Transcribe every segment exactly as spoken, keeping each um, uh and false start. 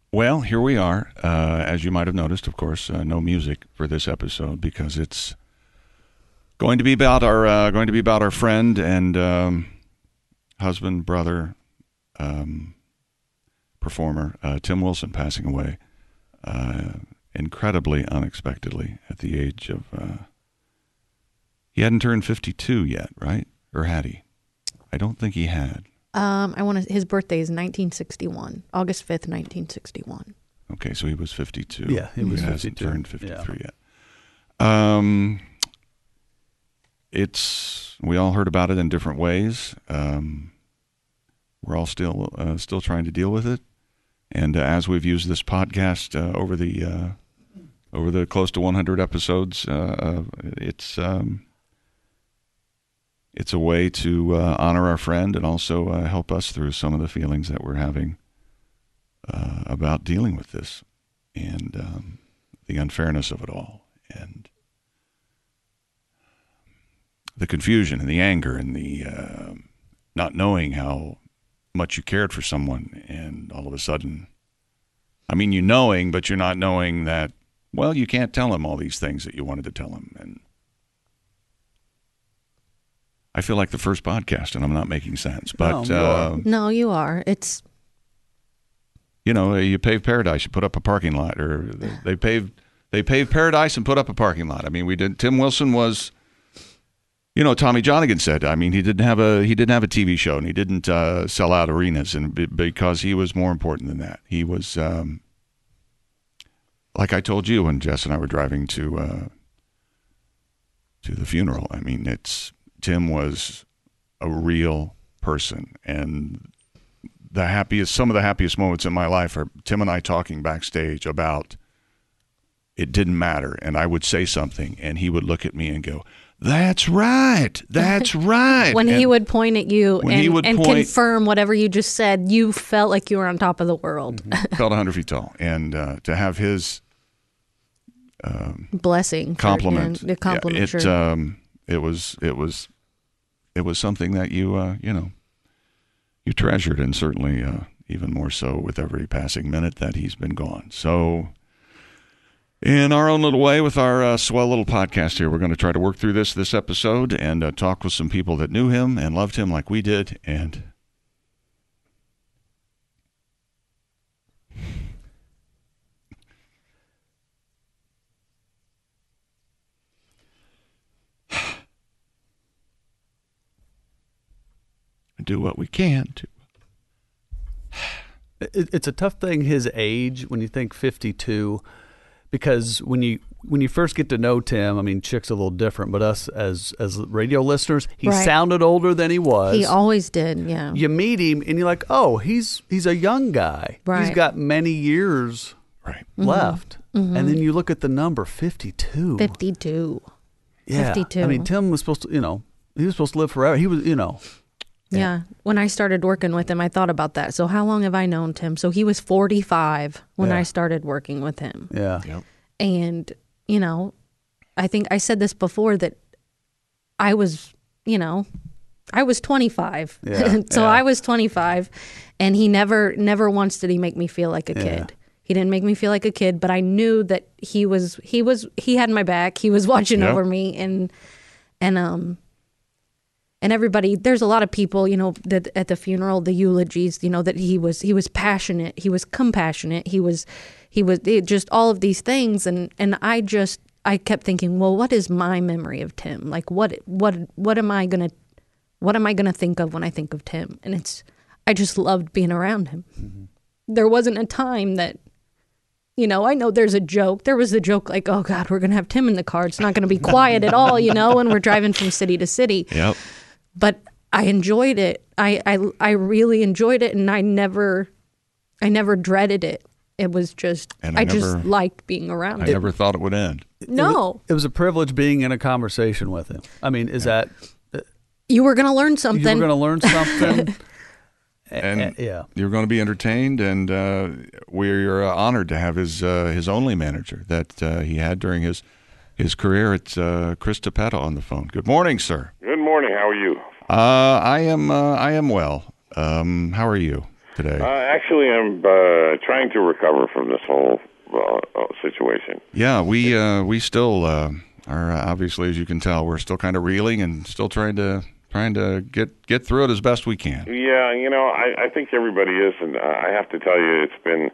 Well, here we are. Uh, as you might have noticed, of course, uh, no music for this episode because it's going to be about our uh, going to be about our friend and um, husband, brother, um, performer uh, Tim Wilson passing away uh, incredibly unexpectedly at the age of. Uh, he hadn't turned fifty-two yet, right? Or had he? I don't think he had. Um, I want to. His birthday is nineteen sixty-one, August fifth, nineteen sixty-one. Okay, so he was fifty-two. Yeah, he was he fifty-two. hasn't turned fifty-three yeah. yet. Um, it's we all heard about it in different ways. Um, we're all still uh, still trying to deal with it, and uh, as we've used this podcast uh, over the uh, over the close to one hundred episodes, uh, it's. Um, It's a way to uh, honor our friend and also uh, help us through some of the feelings that we're having uh, about dealing with this and um, the unfairness of it all and the confusion and the anger and the uh, not knowing how much you cared for someone and all of a sudden, I mean, you knowing, but you're not knowing that, well, you can't tell him all these things that you wanted to tell him. And I feel like the first podcast, and I'm not making sense. But, no, you uh, No, you are. It's, you know, you pave paradise, you put up a parking lot, or they paved they paved paradise and put up a parking lot. I mean, we did. Tim Wilson was, you know, Tommy Johnigan said. I mean, he didn't have a he didn't have a T V show, and he didn't uh, sell out arenas, and because he was more important than that. He was, um, like I told you when Jess and I were driving to uh, to the funeral. I mean, it's. Tim was a real person, and the happiest, some of the happiest moments in my life are Tim and I talking backstage about it didn't matter, and I would say something, and he would look at me and go, "That's right, that's right." when and he would point at you when and, he would and point, confirm whatever you just said, you felt like you were on top of the world. felt one hundred feet tall, and uh, to have his um, blessing, for, compliment, yeah, the compliment, yeah, it, sure. um, It was it was it was something that you uh, you know you treasured, and certainly uh, even more so with every passing minute that he's been gone. So, in our own little way, with our uh, swell little podcast here, we're going to try to work through this this episode and uh, talk with some people that knew him and loved him like we did, and. Do what we can to. It, it's a tough thing, his age, when you think fifty-two, because when you when you first get to know Tim, I mean, Chick's a little different, but us as as radio listeners, he Right. sounded older than he was. He always did, yeah. You meet him, and you're like, oh, he's he's a young guy. Right. He's got many years Right. left. Mm-hmm. And then you look at the number, fifty-two. fifty-two. Yeah. fifty-two. I mean, Tim was supposed to, you know, he was supposed to live forever. He was, you know. Yeah. When I started working with him, I thought about that. So how long have I known Tim? So he was forty-five when Yeah. I started working with him. Yeah. Yep. And, you know, I think I said this before that I was, you know, I was twenty-five. Yeah, so yeah. I was twenty-five, and he never, never once did he make me feel like a Yeah. kid. He didn't make me feel like a kid, but I knew that he was, he was, he had my back. He was watching Yep. over me, and, and, um, and everybody, there's a lot of people, you know, that at the funeral, the eulogies, you know, that he was, he was passionate, he was compassionate, he was, he was it, just all of these things. And, and I just, I kept thinking, well, what is my memory of Tim? Like, what, what, what am I going to, what am I going to think of when I think of Tim? And it's, I just loved being around him. Mm-hmm. There wasn't a time that, you know, I know there's a joke. There was a joke like, oh God, we're going to have Tim in the car. It's not going to be quiet at all, you know, when we're driving from city to city. Yep. But I enjoyed it. I, I, I really enjoyed it, and I never, I never dreaded it. It was just, And I, I just never- liked being around I him. never thought it would end. No, It was a privilege being in a conversation with him. I mean, is that you were going to learn you something. were going to learn something? And Uh, yeah. you're going to be entertained, and uh, we're uh, honored to have his uh, his only manager that uh, he had during his his career. It's uh, Chris Tapetta on the phone. Good morning, sir. Good morning. How are you? Uh, I am uh, I am well. Um, how are you today? Uh, actually, I'm uh, trying to recover from this whole uh, situation. Yeah, we uh, we still uh, are uh, obviously, as you can tell, we're still kind of reeling and still trying to trying to get get through it as best we can. Yeah, you know, I, I think everybody is, and I have to tell you, it's been,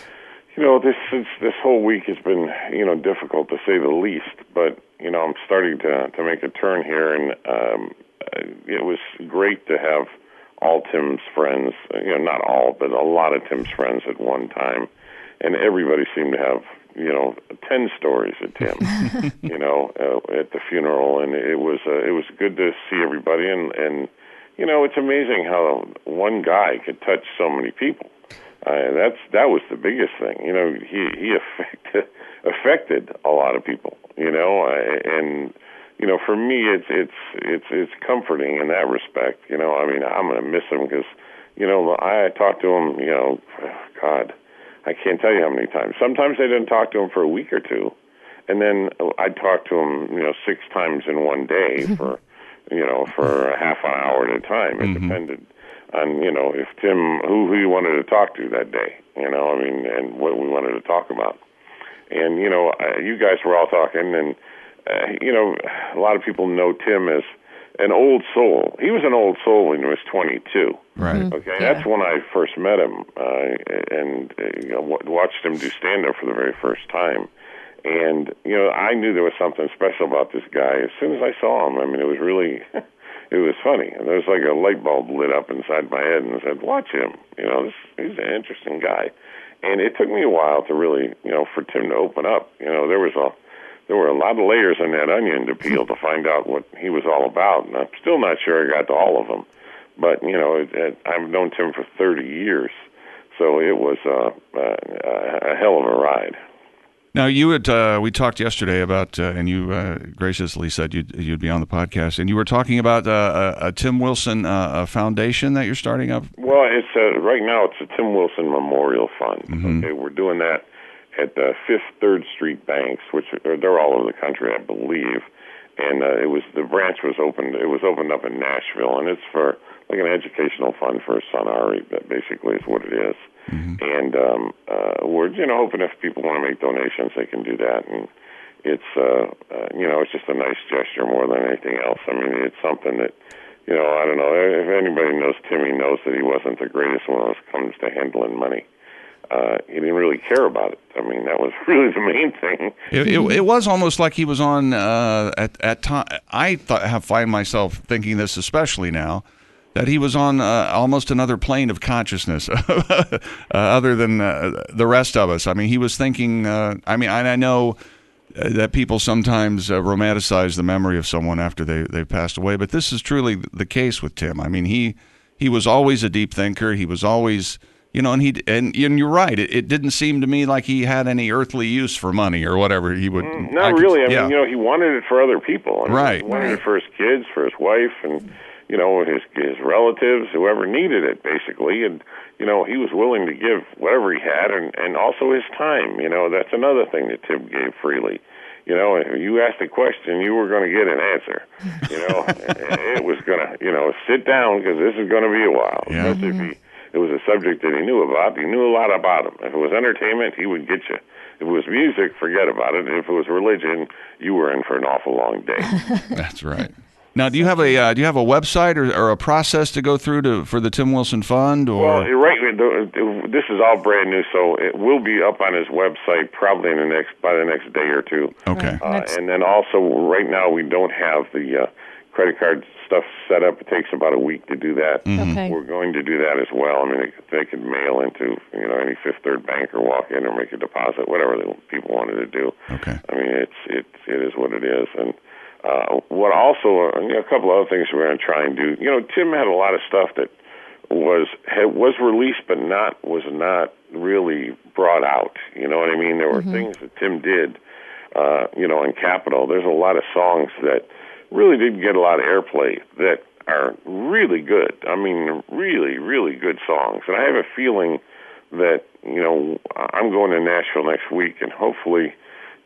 you know, this since this whole week has been, you know, difficult to say the least. But you know, I'm starting to to make a turn here, and um, it was great to have all Tim's friends, you know, not all, but a lot of Tim's friends at one time, and everybody seemed to have, you know, ten stories of Tim, you know, uh, at the funeral, and it was uh, it was good to see everybody, and and you know, it's amazing how one guy could touch so many people. Uh, that's that was the biggest thing, you know. He he affected affected a lot of people, you know, uh, and you know, for me, it's it's it's it's comforting in that respect. You know, I mean, I'm going to miss him because, you know, I talked to him. You know, God, I can't tell you how many times. Sometimes I didn't talk to him for a week or two, and then I'd talk to him, you know, six times in one day for, you know, for a half an hour at a time. It mm-hmm. depended on, you know, if Tim, who he wanted to talk to that day. You know, I mean, and what we wanted to talk about. And you know, uh, you guys were all talking and. Uh, you know, a lot of people know Tim as an old soul. He was an old soul when he was twenty-two. Right. Okay, yeah. That's when I first met him uh, and uh, you know, w- watched him do stand-up for the very first time. And, you know, I knew there was something special about this guy as soon as I saw him. I mean, it was really, it was funny. And there was like a light bulb lit up inside my head and said, watch him. You know, this, he's an interesting guy. And it took me a while to really, you know, for Tim to open up. You know, there was a There were a lot of layers in that onion to peel to find out what he was all about, and I'm still not sure I got to all of them. But, you know, it, it, I've known Tim for thirty years, so it was uh, uh, a hell of a ride. Now, you had uh, we talked yesterday about, uh, and you uh, graciously said you'd, you'd be on the podcast, and you were talking about uh, a, a Tim Wilson uh, a foundation that you're starting up. Well, it's uh, right now it's a Tim Wilson Memorial Fund. Mm-hmm. Okay, we're doing that at the Fifth Third Street banks, which are, they're all over the country, I believe. And uh, it was the branch was opened. It was opened up in Nashville, and it's for like an educational fund for his son Ari. That basically is what it is. Mm-hmm. And um, uh, we're you know hoping if people want to make donations, they can do that. And it's uh, uh, you know it's just a nice gesture more than anything else. I mean, it's something that you know I don't know if anybody knows Timmy knows that he wasn't the greatest when it comes to handling money. Uh, he didn't really care about it. I mean, that was really the main thing. It, it, it was almost like he was on uh, at at time. I th- have find myself thinking this, especially now, that he was on uh, almost another plane of consciousness, uh, other than uh, the rest of us. I mean, he was thinking. Uh, I mean, I, I know that people sometimes uh, romanticize the memory of someone after they they passed away, but this is truly the case with Tim. I mean, he he was always a deep thinker. He was always. You know, and he and, and you're right. It, it didn't seem to me like he had any earthly use for money or whatever he would. Mm, not I could, really. I yeah. mean, you know, he wanted it for other people. I mean, right. He wanted right. it for his kids, for his wife, and you know, his his relatives, whoever needed it, basically. And you know, he was willing to give whatever he had, and and also his time. You know, that's another thing that Tim gave freely. You know, if you asked a question, you were going to get an answer. You know, it was going to, you know, sit down because this is going to be a while. Yeah. Especially if he. It was a subject that he knew about. He knew a lot about him. If it was entertainment, he would get you. If it was music, forget about it. If it was religion, you were in for an awful long day. That's right. Now, do you have a uh, do you have a website or, or a process to go through to for the Tim Wilson Fund? Or well, you're right. This is all brand new, so it will be up on his website probably in the next by the next day or two. Okay. Uh, and then also, right now we don't have the uh, credit card stuff set up. It takes about a week to do that. Mm-hmm. Okay. We're going to do that as well. I mean, they, they could mail into you know any Fifth Third bank or walk in or make a deposit, whatever they, people wanted to do. Okay. I mean, it's it it is what it is. And uh, what also uh, you know, a couple other things we're going to try and do. You know, Tim had a lot of stuff that was had, was released, but not was not really brought out. You know what I mean? There were mm-hmm. things that Tim did. Uh, you know, in Capitol, there's a lot of songs that really didn't get a lot of airplay that are really good. I mean, really, really good songs. And I have a feeling that, you know, I'm going to Nashville next week, and hopefully,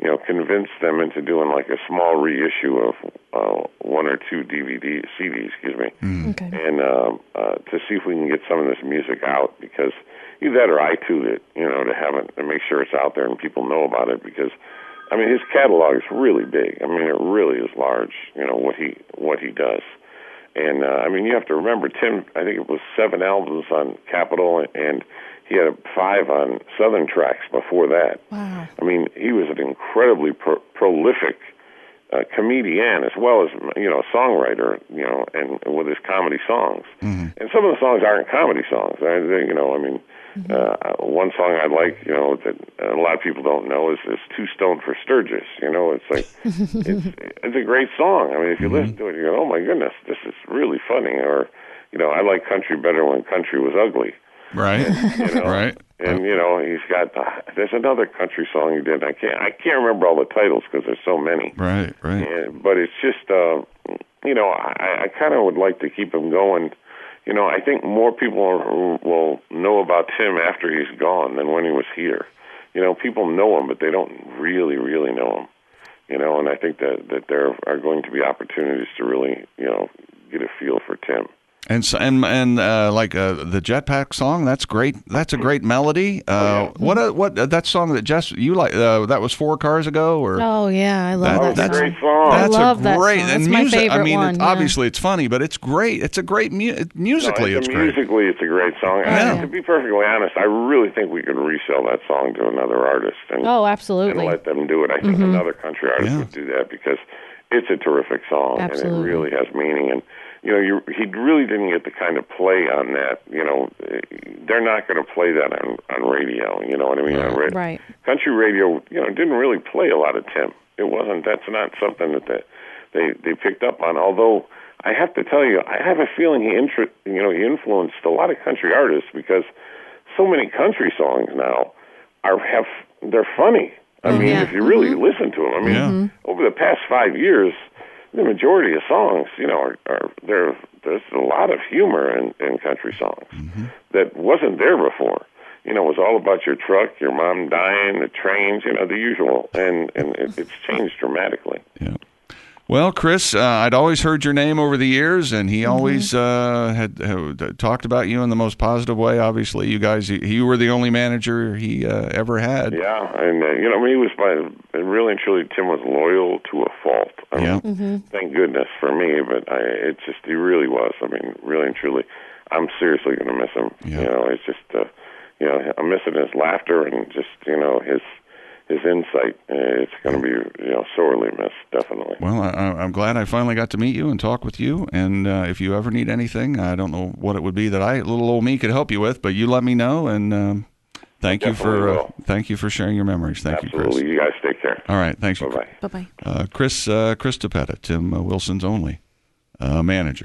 you know, convince them into doing like a small reissue of uh, one or two D V D, C Ds, excuse me, Mm. Okay. and uh, uh, to see if we can get some of this music out, because either that or iTunes it, you know, to have it and make sure it's out there and people know about it, because I mean his catalog is really big. I mean it really is large. You know what he what he does, and uh, I mean you have to remember Tim. I think it was seven albums on Capitol, and he had five on Southern Tracks before that. Wow. I mean he was an incredibly pro- prolific uh, comedian as well as you know songwriter. You know, and, and with his comedy songs, Mm-hmm. and some of the songs aren't comedy songs. I, they, you know, I mean. Uh, one song I like, you know, that a lot of people don't know is, is Too Stoned for Sturgis. You know, it's like, it's, it's a great song. I mean, if you listen to it, you go, oh my goodness, this is really funny. Or, you know, I like country better when country was ugly. Right. You know? Right. And, you know, he's got, uh, there's another country song he did. I can't, I can't remember all the titles because there's so many. Right. Right. And, but it's just, uh, you know, I, I kind of would like to keep him going. You know, I think more people will, will know about Tim after he's gone than when he was here. You know, people know him, but they don't really, really know him. You know, and I think that, that there are going to be opportunities to really, you know, get a feel for Tim. And so, and and uh, like uh, the Jetpack song, that's great. That's a great melody. Uh, Oh, yeah. What uh, what uh, that song that Jess you like? Uh, that was Four Cars Ago, or Oh yeah, I love That- Oh, that, it's a that's- song. great song. that's love a that great song. and That's my music. I favorite mean, one, it, yeah. obviously it's funny, but it's great. It's a great mu- musically. No, it's it's great. musically, it's a great song. And yeah. to be perfectly honest, I really think we could resell that song to another artist and, Oh, and absolutely. let them do it. I think another country artist Yeah. would do that because it's a terrific song Absolutely. and it really has meaning. And you know, you, he really didn't get the kind of play on that. You know, they're not going to play that on on radio. You know what I mean? Right. On ra- Right. Country radio, you know, didn't really play a lot of Tim. It wasn't. That's not something that they they, they picked up on. Although I have to tell you, I have a feeling he intro, you know he influenced a lot of country artists because so many country songs now are have they're funny. I Oh, mean, yeah. if you really listen to them, I mean, Yeah. over the past five years, the majority of songs, you know, are, are there. There's a lot of humor in, in country songs that wasn't there before. You know, it was all about your truck, your mom dying, the trains, you know, the usual, and and it, it's changed dramatically. Yeah. Well, Chris, uh, I'd always heard your name over the years, and he always uh, had, had talked about you in the most positive way. Obviously, you guys, you were the only manager he uh, ever had. Yeah, and uh, you know, I mean, he was my and really and truly, Tim was loyal to a fault. I mean, Yeah. thank goodness for me, but I, it just he really was. I mean, really and truly, I'm seriously going to miss him. Yeah. You know, it's just, uh, you know, I'm missing his laughter and just, you know, his his insight. Uh, It's going to be, you know, sorely missed, definitely. Well, I, I'm glad I finally got to meet you and talk with you. And uh, if you ever need anything, I don't know what it would be that I, little old me, could help you with, but you let me know. And um, thank you for Definitely uh, will. thank you for sharing your memories. Thank you, Absolutely. Chris. You guys take care. All right, thanks. Bye bye. Bye bye. Uh, Chris uh, Chris DePetta, Tim uh, Wilson's only uh, manager.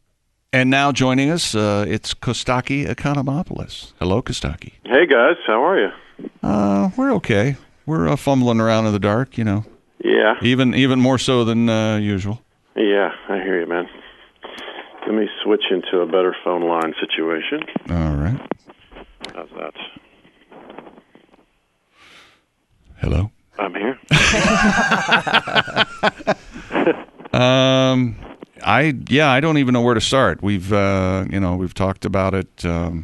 And now joining us, uh, it's Kostaki Economopoulos. Hello, Kostaki. Hey guys, how are you? Uh, we're okay. We're uh, fumbling around in the dark, you know, Yeah, even even more so than uh, usual. yeah, I hear you, man. Let me switch into a better phone line situation. All right. How's that? Hello. I'm here. Um, I yeah, I don't even know where to start. We've uh, you know we've talked about it um,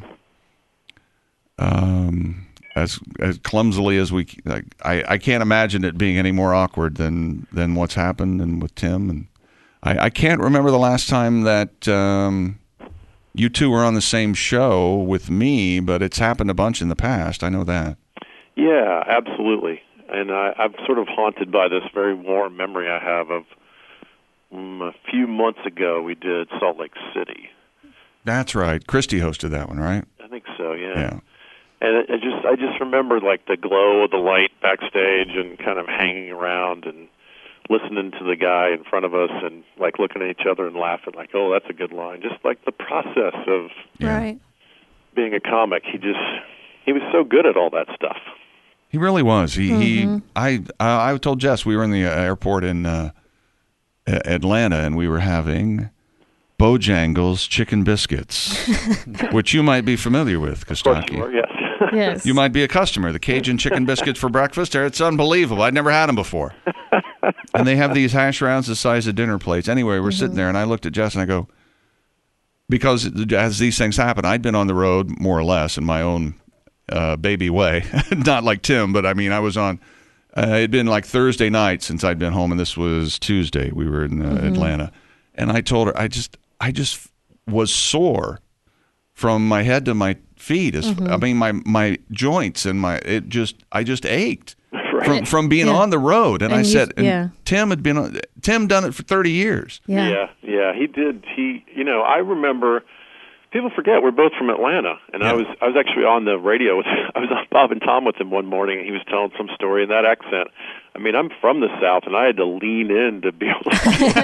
um, as as clumsily as we. Like, I I can't imagine it being any more awkward than than what's happened and with Tim, and I, I can't remember the last time that um, you two were on the same show with me, but it's happened a bunch in the past. I know that. Yeah, absolutely. And I, I'm sort of haunted by this very warm memory I have of um, a few months ago we did Salt Lake City. That's right. Christy hosted that one, right? I think so, yeah. Yeah. And it, it just, I just remember like the glow of the light backstage and kind of hanging around and listening to the guy in front of us and like looking at each other and laughing like, oh, that's a good line. Just like the process of Yeah. Right. being a comic, he just, he was so good at all that stuff. He really was. He, he I, uh, I told Jess we were in the airport in uh, A- Atlanta, and we were having Bojangles chicken biscuits, which you might be familiar with, Of course you Kostaki. are, yes. Yes. You might be a customer. The Cajun chicken biscuits for breakfast, it's unbelievable. I'd never had them before. And they have these hash browns the size of dinner plates. Anyway, we're mm-hmm. sitting there, and I looked at Jess, and I go, because as these things happen, I'd been on the road more or less in my own uh, baby way. Not like Tim, but I mean, I was on, uh, it had been like Thursday night since I'd been home, and this was Tuesday. We were in uh, mm-hmm. Atlanta. And I told her, I just, I just was sore from my head to my feet. As, mm-hmm. I mean, my, my joints and my, it just, I just ached. Right. From from being yeah. on the road, and, and I you, said, and yeah. Tim had been on, Tim done it for thirty years. Yeah. yeah, yeah, he did. He, you know, I remember. People forget we're both from Atlanta, and yeah. I was I was actually on the radio with I was on Bob and Tom with him one morning, and he was telling some story in that accent. I mean, I'm from the South, and I had to lean in to be able to.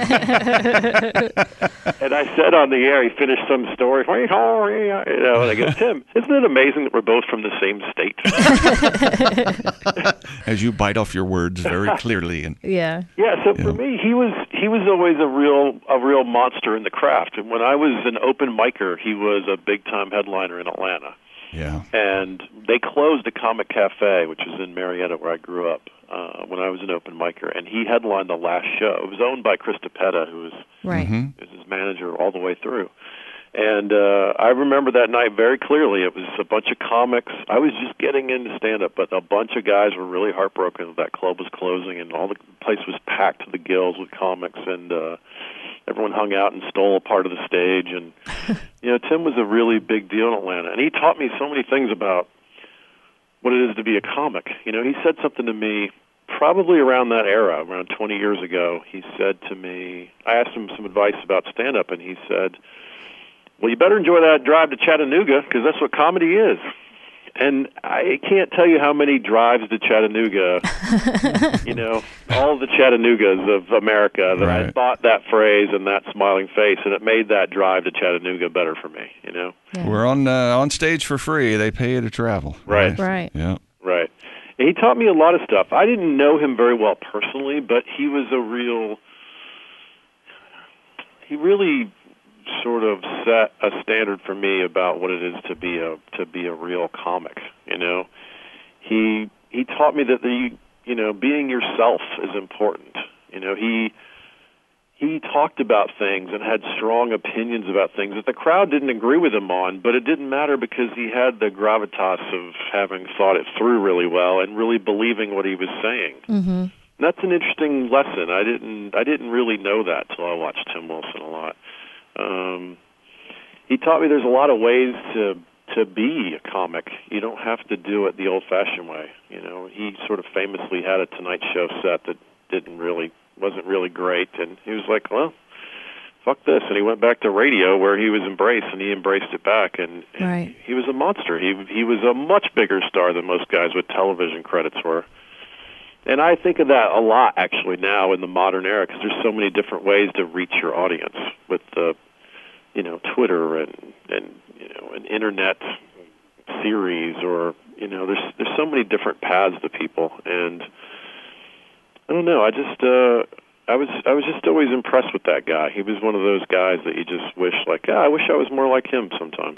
And I said on the air, he finished some story. You know, and I go, Tim, isn't it amazing that we're both from the same state? As you bite off your words very clearly, and yeah, yeah. So yeah. for me, he was he was always a real a real monster in the craft. And when I was an open micer, he was a big time headliner in Atlanta. Yeah. And they closed a comic cafe, which is in Marietta, where I grew up, uh, when I was an open micer, and he headlined the last show. It was owned by Chris DePetta, who was, right. mm-hmm. was his manager all the way through. And uh, I remember that night very clearly. It was a bunch of comics. I was just getting into stand-up, but a bunch of guys were really heartbroken that that club was closing, and all the place was packed to the gills with comics, and uh, everyone hung out and stole a part of the stage. And you know, Tim was a really big deal in Atlanta, and he taught me so many things about what it is to be a comic. You know, he said something to me probably around that era, around twenty years ago. He said to me, I asked him some advice about stand-up, and he said, well, you better enjoy that drive to Chattanooga, because that's what comedy is. And I can't tell you how many drives to Chattanooga, you know, all the Chattanoogas of America that right. I thought that phrase and that smiling face, and it made that drive to Chattanooga better for me, you know. Yeah. We're on uh, on stage for free. They pay you to travel. Right. Right. Yeah. Right. And he taught me a lot of stuff. I didn't know him very well personally, but he was a real, he really sort of set a standard for me about what it is to be a to be a real comic. You know, he he taught me that the you know being yourself is important. You know, he he talked about things and had strong opinions about things that the crowd didn't agree with him on, but it didn't matter because he had the gravitas of having thought it through really well and really believing what he was saying. Mm-hmm. And that's an interesting lesson. I didn't I didn't really know that till I watched Tim Wilson a lot. Um, he taught me there's a lot of ways to to be a comic. You don't have to do it the old-fashioned way. You know, he sort of famously had a Tonight Show set that didn't really wasn't really great, and he was like, "Well, fuck this," and he went back to radio where he was embraced, and he embraced it back, and, and right. he was a monster. He he was a much bigger star than most guys with television credits were. And I think of that a lot, actually, now in the modern era, because there's so many different ways to reach your audience with the, you know, Twitter and, and you know, an internet series, or, you know, there's there's so many different paths to people. And I don't know, I just, uh, I was I was just always impressed with that guy. He was one of those guys that you just wish, like, ah, I wish I was more like him sometimes.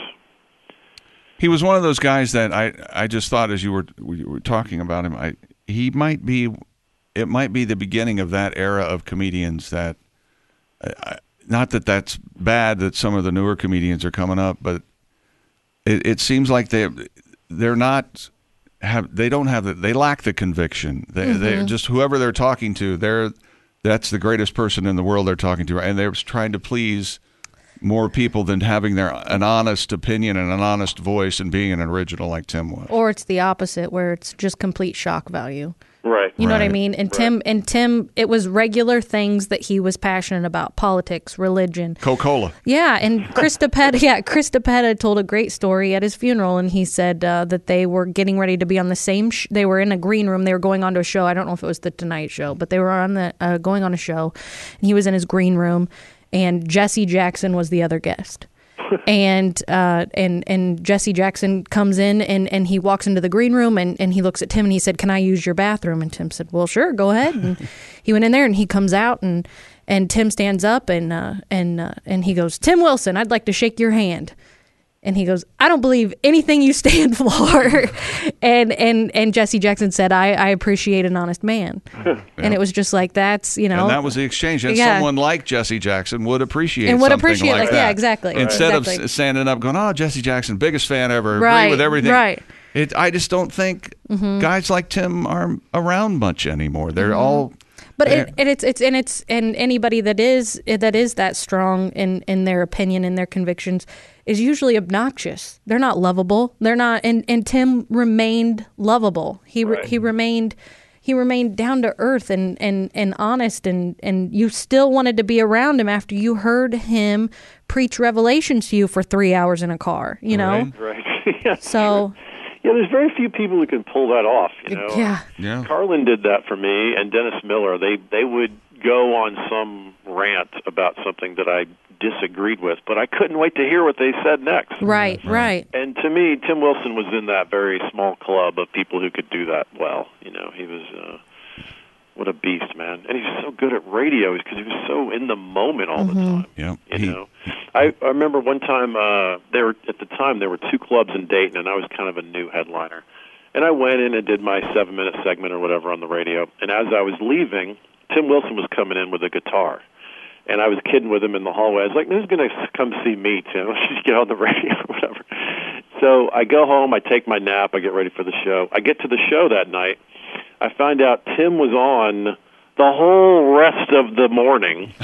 He was one of those guys that I, I just thought, as you were, you were talking about him, I he might be, it might be the beginning of that era of comedians that, uh, not that that's bad that some of the newer comedians are coming up, but it, it seems like they they're not have they don't have the, they lack the conviction. They mm-hmm. they just whoever they're talking to, they're that's the greatest person in the world they're talking to, and they're trying to please more people than having their an honest opinion and an honest voice and being an original like Tim was. Or it's the opposite, where it's just complete shock value. Right. You know right. what I mean? And right. Tim, and Tim, it was regular things that he was passionate about: politics, religion, Coca-Cola. Yeah, and Chris DePetta, yeah, Chris DePetta told a great story at his funeral, and he said uh, that they were getting ready to be on the same. Sh- they were in a green room. They were going on to a show. I don't know if it was the Tonight Show, but they were on the uh, going on a show, and he was in his green room, and Jesse Jackson was the other guest. and uh, and and Jesse Jackson comes in, and, and he walks into the green room, and, and he looks at Tim, and he said, "Can I use your bathroom?" And Tim said, "Well, sure, go ahead." And he went in there, and he comes out, and and Tim stands up, and uh, and uh, and he goes, "Tim Wilson, I'd like to shake your hand." And he goes, I don't believe anything you stand for. and and and Jesse Jackson said, I, I appreciate an honest man. Yeah. And it was just like, that's, you know. And that was the exchange. And yeah. someone like Jesse Jackson would appreciate and would something appreciate like like, that. Yeah, exactly. Instead exactly. of standing up going, oh, Jesse Jackson, biggest fan ever, right, agree with everything. Right. It, I just don't think mm-hmm. guys like Tim are around much anymore. They're mm-hmm. all... But it, and it's it's and it's and anybody that is that is that strong in, in their opinion and their convictions is usually obnoxious. They're not lovable. They're not. And, and Tim remained lovable. He right. he remained he remained down to earth and, and, and honest. And, and you still wanted to be around him after you heard him preach revelations to you for three hours in a car. You know. Right. right. yeah, so. Yeah, there's very few people who can pull that off, you know. Yeah. yeah. Carlin did that for me, and Dennis Miller. They they would go on some rant about something that I disagreed with, but I couldn't wait to hear what they said next. Right, right. And to me, Tim Wilson was in that very small club of people who could do that well. You know, he was uh, what a beast, man. And he's so good at radio because he was so in the moment all mm-hmm. the time. Yeah. You he, know, I, I remember one time uh, there were, at the time there were two clubs in Dayton, and I was kind of a new headliner. And I went in and did my seven-minute segment or whatever on the radio. And as I was leaving, Tim Wilson was coming in with a guitar. And I was kidding with him in the hallway. I was like, who's going to come see me, Tim? Just get on the radio or whatever. So I go home, I take my nap, I get ready for the show. I get to the show that night. I find out Tim was on the whole rest of the morning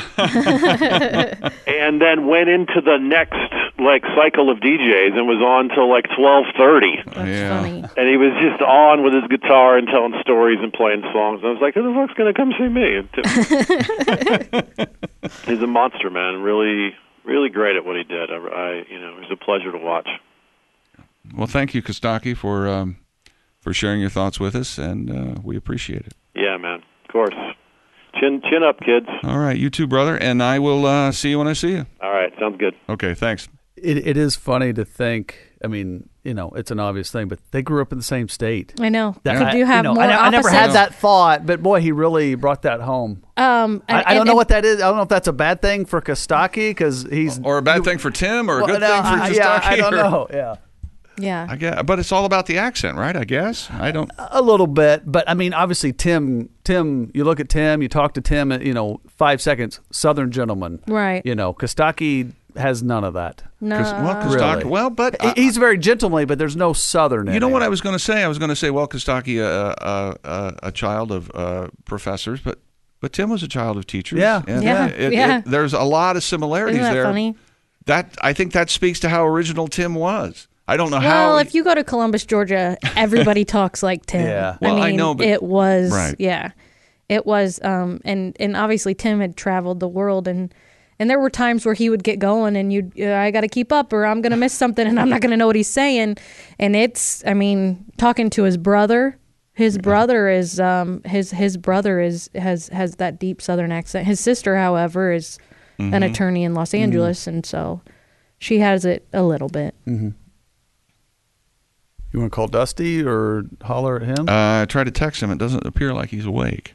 and then went into the next like cycle of D Js and was on till like twelve thirty. That's yeah. funny. And he was just on with his guitar and telling stories and playing songs. And I was like, who the fuck's going to come see me? And Tim, he's a monster, man. Really, really great at what he did. I, I you know, it was a pleasure to watch. Well, thank you, Kostaki, for um, for sharing your thoughts with us, and uh, we appreciate it. Yeah, man. Of course. Chin, chin up, kids. All right, you too, brother, and I will uh, see you when I see you. All right, sounds good. Okay, thanks. It it is funny to think. I mean, you know, it's an obvious thing, but they grew up in the same state. I know. That, Could you have I, you know, more I, I never had opposites? that thought, but boy, he really brought that home. Um, and, I, I don't and, know and, what that is. I don't know if that's a bad thing for Kostaki because he's Or a bad thing for Tim, or a well, good no, thing for I, Kostaki. yeah, I don't or, know. Yeah. Yeah. I guess, but it's all about the accent, right? I guess I don't. A little bit, but I mean, obviously, Tim. Tim, you look at Tim, you talk to Tim. You know, five seconds, Southern gentleman. Right. You know, Kostaki has none of that. No. Well, Kostaki, Really? well, but He- uh, he's very gentlemanly, but there's no Southern. you in know him. what I was going to say? I was going to say, well, Kostaki, uh, uh, uh, a child of uh, professors, but but Tim was a child of teachers. Yeah. and Yeah, it- it- yeah. it- there's a lot of similarities Isn't that there. funny? That I think that speaks to how original Tim was. I don't know Well, how. if you go to Columbus, Georgia, everybody talks like Tim. Yeah. Well, I I mean, know, but- it was, Right. yeah, it was, um, and and obviously Tim had traveled the world, and and there were times where he would get going, and you, uh, I got to keep up, or I'm gonna miss something, and I'm not gonna know what he's saying, and it's, I mean, talking to his brother. His brother is um his his brother is has has that deep Southern accent. His sister, however, is Mm-hmm. an attorney in Los Angeles, and so she has it a little bit. Mm-hmm. You want to call Dusty or holler at him? uh, I tried to text him. It doesn't appear like he's awake.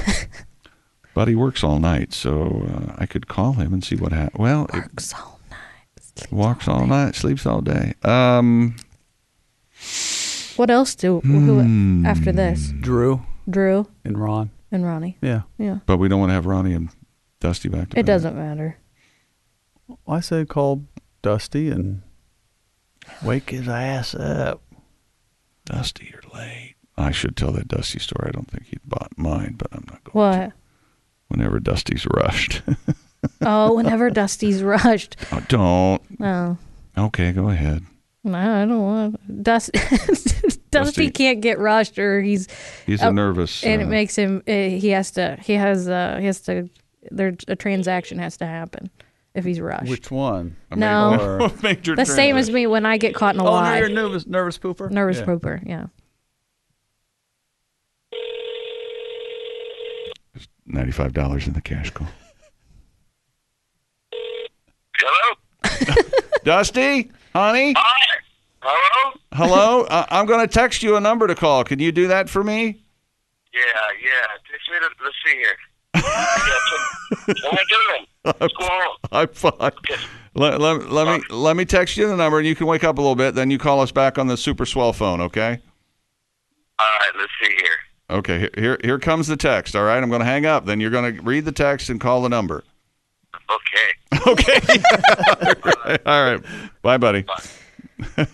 But he works all night, so uh, I could call him and see what happens. Well, it Works all night, sleeps walks all all day. night, sleeps all day. Um, What else do who after this? Drew Drew and Ron. and Ronnie. Yeah. Yeah, but we don't want to have Ronnie and Dusty back to it back. doesn't matter. I said call Dusty and wake his ass up. Dusty, you're late. I should tell that Dusty story. I don't think he'd bought mine, but I'm not going What? to. Whenever Dusty's rushed. Oh, whenever Dusty's rushed. Oh, don't. No, Okay, go ahead. no, I don't want Dusty. Dusty can't get rushed, or he's He's Oh, a nervous. and uh, it makes him. Uh, he has to. He has. Uh, he has to. There's a transaction has to happen if he's rushed. Which one? a No. major- major the same as transaction. me when I get caught in a Oh, no, lie. you're nervous, nervous pooper. Nervous Yeah. pooper. Yeah. ninety-five dollars in the cash call. Hello? Dusty, honey, Hi. Hello? hello. Uh, I'm going to text you a number to call. Can you do that for me? Yeah, yeah. Just wait a- Let's see here. Yeah, so- what am I doing? What's going on? I'm fine. let, let, let me let me text you the number, and you can wake up a little bit. Then you call us back on the super swell phone, okay? All right, let's see here. Okay, here here, here comes the text. All right, I'm going to hang up. Then you're going to read the text and call the number. Okay. Okay. all, right. all right. Bye, buddy. Bye.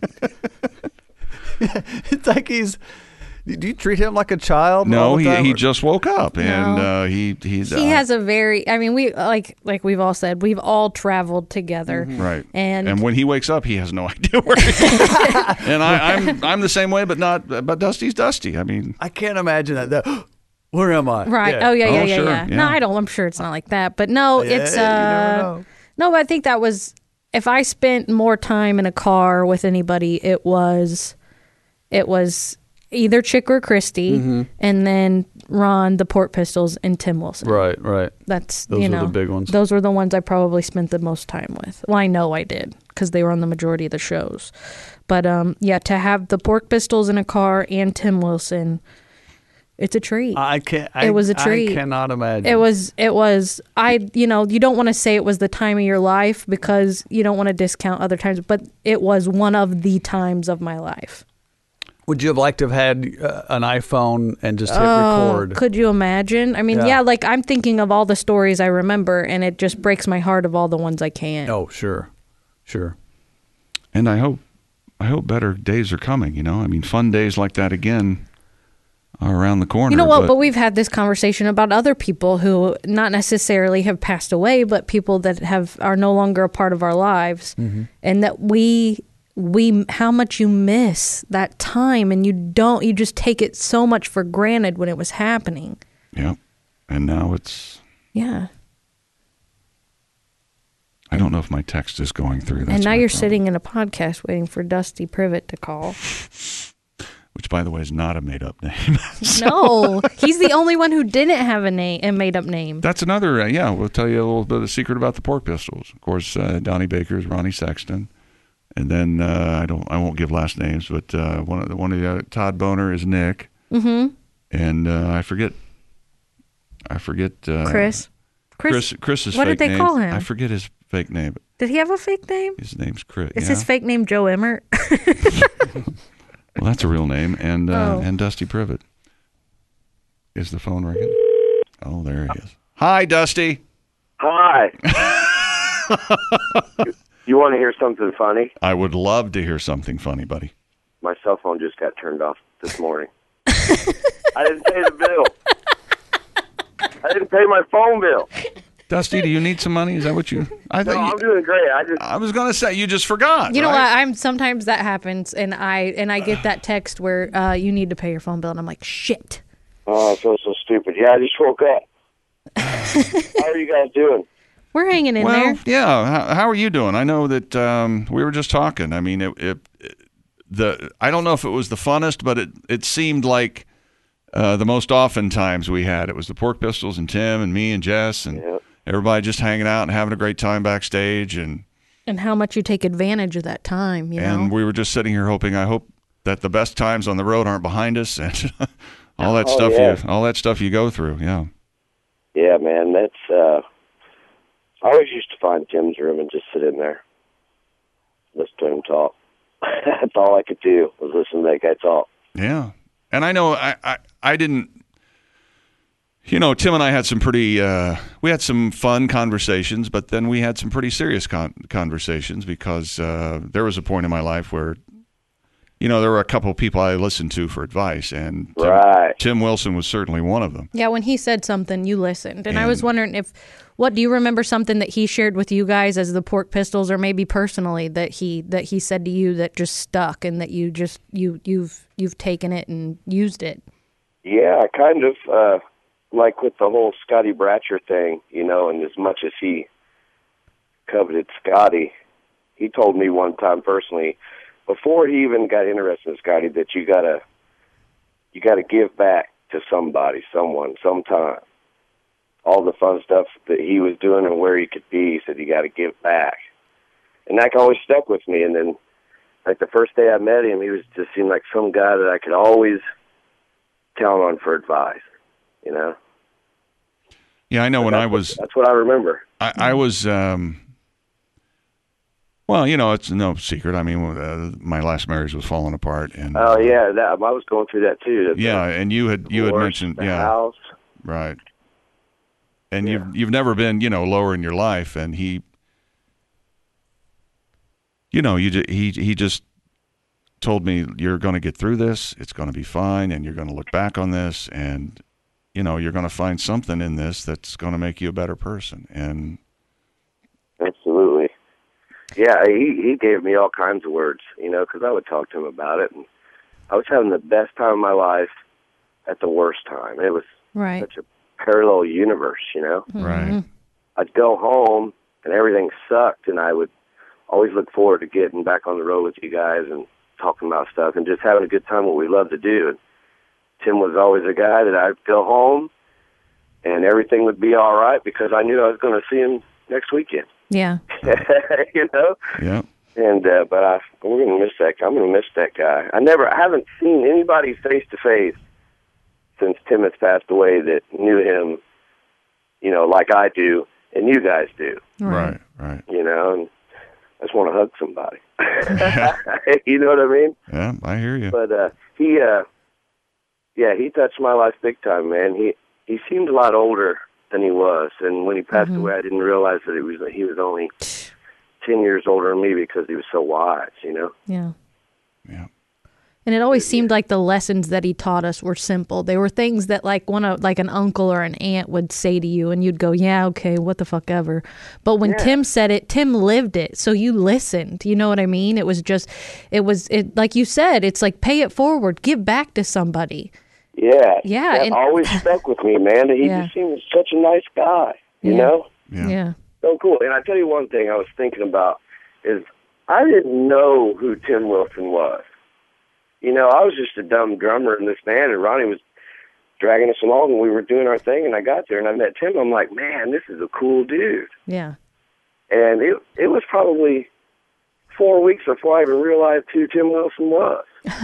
It's like he's. Do you treat him like a child? No, all the he time, he or- just woke up, and No. uh, he he's He uh, has a very, I mean, we like like we've all said, we've all traveled together. right. And, And when he wakes up, he has no idea where he is. And I, I'm I'm the same way, but not. But Dusty's Dusty. I mean, I can't imagine that. that where am I? right. Yeah. Oh, yeah, yeah, Oh, yeah, sure, yeah. yeah. No, I don't, I'm sure it's not like that. But no, Yeah, it's, you never uh, know. no, but I think that was, if I spent more time in a car with anybody, it was, it was either Chick or Christy, Mm-hmm. and then Ron, the Port Pistols, and Tim Wilson. Right, right. That's Those you were know the big ones. Those were the ones I probably spent the most time with. Well, I know I did because they were on the majority of the shows. But um, yeah, to have the Pork Pistols in a car and Tim Wilson, it's a treat. I can't. I, It was a treat. I cannot imagine. It was, it was, I, you know, you don't want to say it was the time of your life because you don't want to discount other times, but it was one of the times of my life. Would you have liked to have had uh, an iPhone and just hit Oh, record? could you imagine? I mean, Yeah. yeah. like I'm thinking of all the stories I remember and it just breaks my heart of all the ones I can't. Oh, sure, sure. and I hope I hope better days are coming. You know, I mean, fun days like that again are around the corner. You know what? But, we've had this conversation about other people who not necessarily have passed away, but people that have are no longer a part of our lives, Mm-hmm. and that we we how much you miss that time, and you don't you just take it so much for granted when it was happening. yeah, and now it's. Yeah, I don't know if my text is going through. That's and now my you're problem. sitting in a podcast waiting for Dusty Privet to call. Which, by the way, is not a made-up name. No, he's the only one who didn't have a name, a made-up name. That's another. Uh, yeah, we'll tell you a little bit of the secret about the Pork Pistols. Of course, uh, Donnie Baker is Ronnie Sexton, and then uh, I don't. I won't give last names, but uh, one of the one of the other, Todd Boner is Nick, Mm-hmm. and uh, I forget. I forget. Uh, Chris. Chris. Chris's What fake did they name. call him? I forget his fake name. Did he have a fake name? His name's Chris. Is yeah. his fake name Joe Emmert? Well, that's a real name, and uh, Oh. and Dusty Privet. Is the phone ringing? Oh, there he is. Hi, Dusty. Hi. you, you want to hear something funny? I would love to hear something funny, buddy. My cell phone just got turned off this morning. I didn't pay the bill. I didn't pay my phone bill. Dusty, do you need some money? Is that what you? I No, thought I'm you, doing great. I just I was gonna say you just forgot. You know right? what? I'm sometimes that happens, and I and I get that text where uh, you need to pay your phone bill, and I'm like, shit. oh, I feel so stupid. Yeah, I just woke up. How are you guys doing? We're hanging in Well, there. yeah. How, how are you doing? I know that um, we were just talking. I mean, it, it, it the I don't know if it was the funnest, but it it seemed like uh, the most often times we had it was the Pork Pistols and Tim and me and Jess and Yep. everybody just hanging out and having a great time backstage and And how much you take advantage of that time, you and know? we were just sitting here hoping. I hope that the best times on the road aren't behind us and all that Oh, stuff yeah. you all that stuff you go through. Yeah. Yeah, man, that's, uh, I always used to find Tim's room and just sit in there, listen to him talk. That's all I could do was listen to that guy talk. Yeah. And I know I, I, I didn't, you know, Tim and I had some pretty, uh, we had some fun conversations, but then we had some pretty serious con- conversations because uh, there was a point in my life where, you know, there were a couple of people I listened to for advice, and Tim, Right. Tim Wilson was certainly one of them. Yeah, when he said something, you listened. And, I was And- wondering if, what do you remember something that he shared with you guys as the Pork Pistols, or maybe personally that he that he said to you that just stuck and that you just you you've you've taken it and used it? Yeah, kind of, uh, like with the whole Scotty Bratcher thing, you know, and as much as he coveted Scotty, he told me one time personally, before he even got interested in Scotty, that you gotta, you gotta give back to somebody, someone, sometime. All the fun stuff that he was doing and where he could be, he said you gotta give back. And that always stuck with me. And then, like the first day I met him, he was just seemed like some guy that I could always count on for advice, you know? Yeah, I know when That's I what- was, That's what I remember. I, I was, um, Well, you know, it's no secret. I mean, uh, my last marriage was falling apart, and Oh yeah, that I was going through that too. The, yeah, and you had you had divorce, mentioned the yeah, house. right. And Yeah. you've you've never been, you know, lower in your life, and he, you know, you ju- he he just told me, you're going to get through this. It's going to be fine, and you're going to look back on this, and you know, you're going to find something in this that's going to make you a better person. And Absolutely. Yeah, he he gave me all kinds of words, you know, because I would talk to him about it, and I was having the best time of my life at the worst time. It was Right. such a parallel universe, you know. right, I'd go home and everything sucked, and I would always look forward to getting back on the road with you guys and talking about stuff and just having a good time, what we love to do. And Tim was always a guy that I'd go home and everything would be all right because I knew I was going to see him next weekend. Yeah. You know. yeah, And uh, but I we're going to miss that. I'm going to miss that guy. I never, I haven't seen anybody face to face since Tim has passed away that knew him, you know, like I do and you guys do. right, right. You know, and I just want to hug somebody. You know what I mean? Yeah, I hear you. But uh, he, uh, yeah, he touched my life big time, man. He he seemed a lot older than he was, and when he passed away, I didn't realize that it was he was only ten years older than me because he was so wise. You know? Yeah. Yeah. And it always seemed like the lessons that he taught us were simple. They were things that like one of like an uncle or an aunt would say to you, and you'd go, "Yeah, okay, what the fuck ever." But when Yeah. Tim said it, Tim lived it, so you listened. You know what I mean? It was just, it was it like you said. It's like pay it forward, give back to somebody. Yeah. Yeah, That and- always stuck with me, man. He Yeah. just seemed such a nice guy. You Yeah. know? Yeah. Yeah. So cool. And I tell you one thing I was thinking about is I didn't know who Tim Wilson was. You know, I was just a dumb drummer in this band, and Ronnie was dragging us along, and we were doing our thing, and I got there, and I met Tim. I'm like, man, this is a cool dude. Yeah. And it it was probably four weeks before I even realized who Tim Wilson was.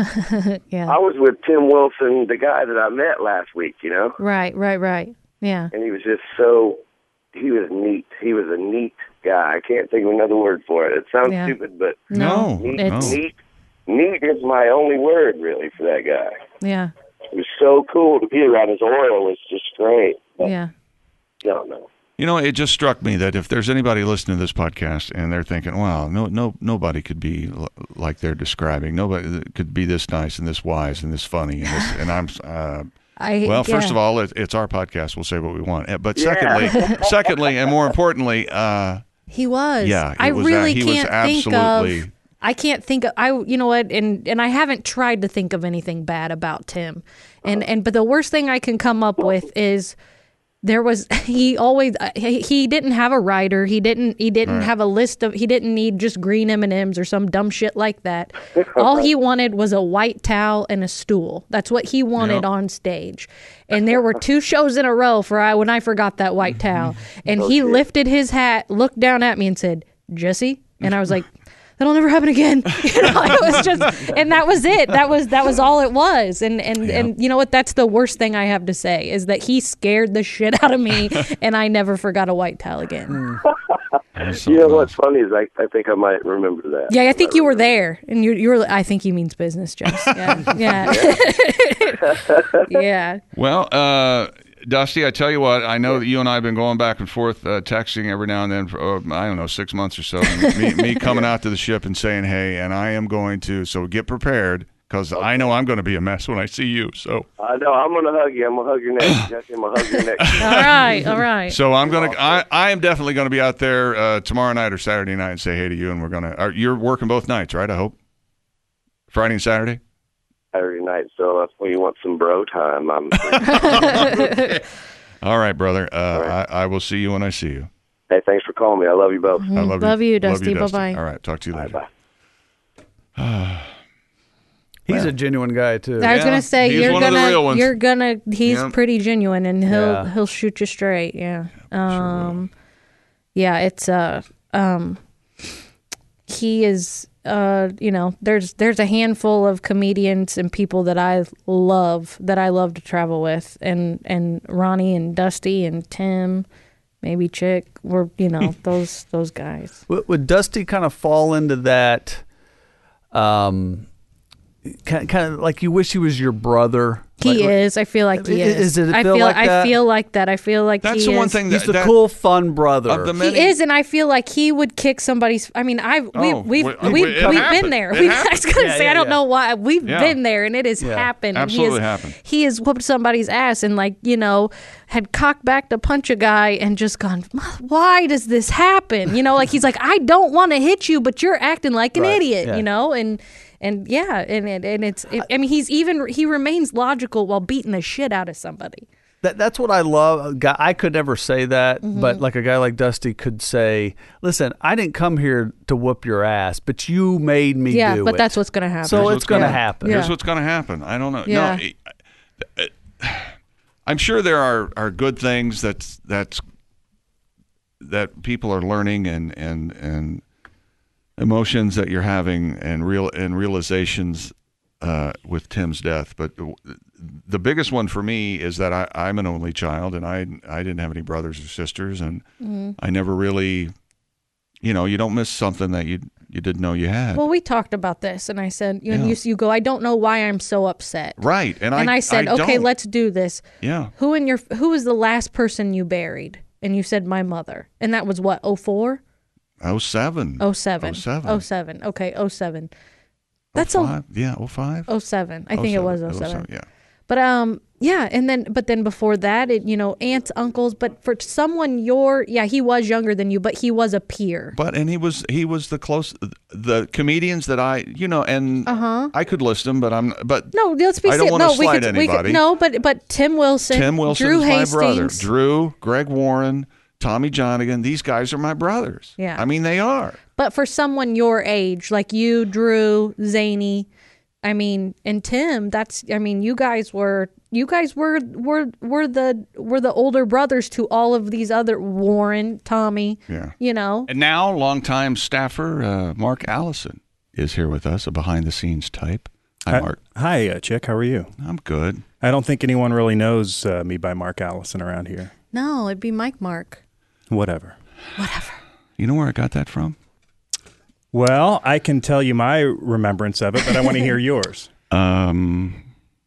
Yeah. I was with Tim Wilson, the guy that I met last week, you know, Right. Right. Right. Yeah. and he was just so, he was neat. He was a neat guy. I can't think of another word for it. It sounds Yeah. stupid, but No, neat, no. neat, neat is my only word, really, for that guy. Yeah. It was so cool to be around. His aura was just great. But, Yeah. No, no. You know, it just struck me that if there's anybody listening to this podcast and they're thinking, "Wow, no, no, nobody could be l- like they're describing. Nobody could be this nice and this wise and this funny and this," and I'm. Uh, I well, first yeah. of all, it, it's our podcast. We'll say what we want. Uh, But Yeah. secondly, secondly, and more importantly, uh, He was. Yeah, it I was really that- he was can't think absolutely- of. I can't think of. I you know what, and and I haven't tried to think of anything bad about Tim, and and but the worst thing I can come up with is there was he always he, he didn't have a writer. He didn't he didn't Right. have a list of. He didn't need just green M and M's or some dumb shit like that. All he wanted was a white towel and a stool. That's what he wanted Yep. on stage. And there were two shows in a row for I when I forgot that white towel. And he lifted his hat, looked down at me, and said, "Jesse," and I was like, "That'll never happen again." You know, it was just, and that was it. That was that was all it was. And and and you know what? That's the worst thing I have to say is that he scared the shit out of me, and I never forgot a white towel again. that's You know something what's else. funny is I, I think I might remember that. Yeah, I think you were there, and you you were. I think he means business, Jess. Yeah, yeah, yeah. Well, uh, Dusty, I tell you what, I know that you and I have been going back and forth uh, texting every now and then for, uh, I don't know, six months or so. me, me coming out to the ship and saying, hey, and I am going to, so get prepared because I know I'm going to be a mess when I see you. So I know. I'm going to hug you. I'm going to hug your neck. Jesse, I'm going to hug your neck. All right, all right. so I'm going to, I, I am definitely going to be out there uh, tomorrow night or Saturday night and say hey to you. And we're going to, you're working both nights, right? I hope. Friday and Saturday? Saturday night, so if you want some bro time, I'm All right, brother. Uh, right. I, I will see you when I see you. Hey, thanks for calling me. I love you both. I love, Love you, Dusty. Dusty. Bye-bye. All right. Talk to you later. Bye-bye. He's a genuine guy too. I was Yeah, gonna say he's you're one of the gonna real ones. you're gonna he's Yeah. pretty genuine and he'll Yeah. he'll shoot you straight. Yeah. Um yeah, it's uh um he is uh you know, there's there's a handful of comedians and people that I love that I love to travel with and and Ronnie and Dusty and Tim maybe Chick. We're you know those those guys. Would, would Dusty kind of fall into that? Um, kind kind of like you wish he was your brother. He like, is. I feel like he is. Is it I feel feel. like I that? feel like that. I feel like That's he the one is. thing that He's the that, cool, fun brother. of the many. He is, and I feel like he would kick somebody's. I mean, I've we, Oh, we've we- we've, we- we've, it we've happened. been there. It We, I happened. was gonna Yeah, say yeah, I don't yeah. know why we've Yeah. been there, and it has Yeah. happened. Absolutely and he has, happened. He has whooped somebody's ass, and like you know, had cocked back to punch a guy, and just gone. Why does this happen? You know, like he's like, I don't want to hit you, but you're acting like an Right. idiot. Yeah. You know, and. And yeah, and and, and it's. It, I mean, he's even he remains logical while beating the shit out of somebody. That, that's what I love. A guy- I could never say that, Mm-hmm. but like a guy like Dusty could say, "Listen, I didn't come here to whoop your ass, but you made me Yeah, do it." but that's what's gonna happen. So Here's it's what's going to gonna- happen. Yeah. Here's what's going to happen. I don't know. Yeah. No, it- it- I'm sure there are, are good things that's that's that people are learning and and and emotions that you're having and real and realizations uh, with Tim's death. But the biggest one for me is that I, I'm an only child, and I I didn't have any brothers or sisters, and Mm-hmm. I never really, you know, you don't miss something that you you didn't know you had. Well, we talked about this, and I said, you, Yeah. you, you go, I don't know why I'm so upset. Right, and, And I, said, okay, don't. let's do this. Yeah. Who in your who was the last person you buried? And you said my mother, and that was what oh four, Oh seven. oh seven, Oh seven. oh seven. Okay, oh seven. That's oh a five? Yeah, oh five. oh seven. I think it was oh seven. Yeah. But um, yeah, and then but then before that, it you know aunts, uncles. But for someone your yeah, he was younger than you, but he was a peer. But and he was he was the close the comedians that I you know and Uh-huh. I could list them, but I'm but No, let's be I don't serious. wanna No, we slight could, we could anybody. no, but but Tim Wilson, Tim Wilson's Drew my Hastings, brother. Drew, Greg Warren, Tommy Johnigan. These guys are my brothers. Yeah. I mean they are. But for someone your age, like you, Drew, Zany, I mean, and Tim, that's I mean, you guys were you guys were were were the were the older brothers to all of these other Warren, Tommy. Yeah. You know. And now longtime staffer uh, Mark Allison is here with us, a behind the scenes type. Hi, Mark. Hi, uh, Chick. How are you? I'm good. I don't think anyone really knows uh, me by Mark Allison around here. No, it'd be Mike Mark. Whatever. Whatever. You know where I got that from? Well, I can tell you my remembrance of it, but I want to hear yours. Um,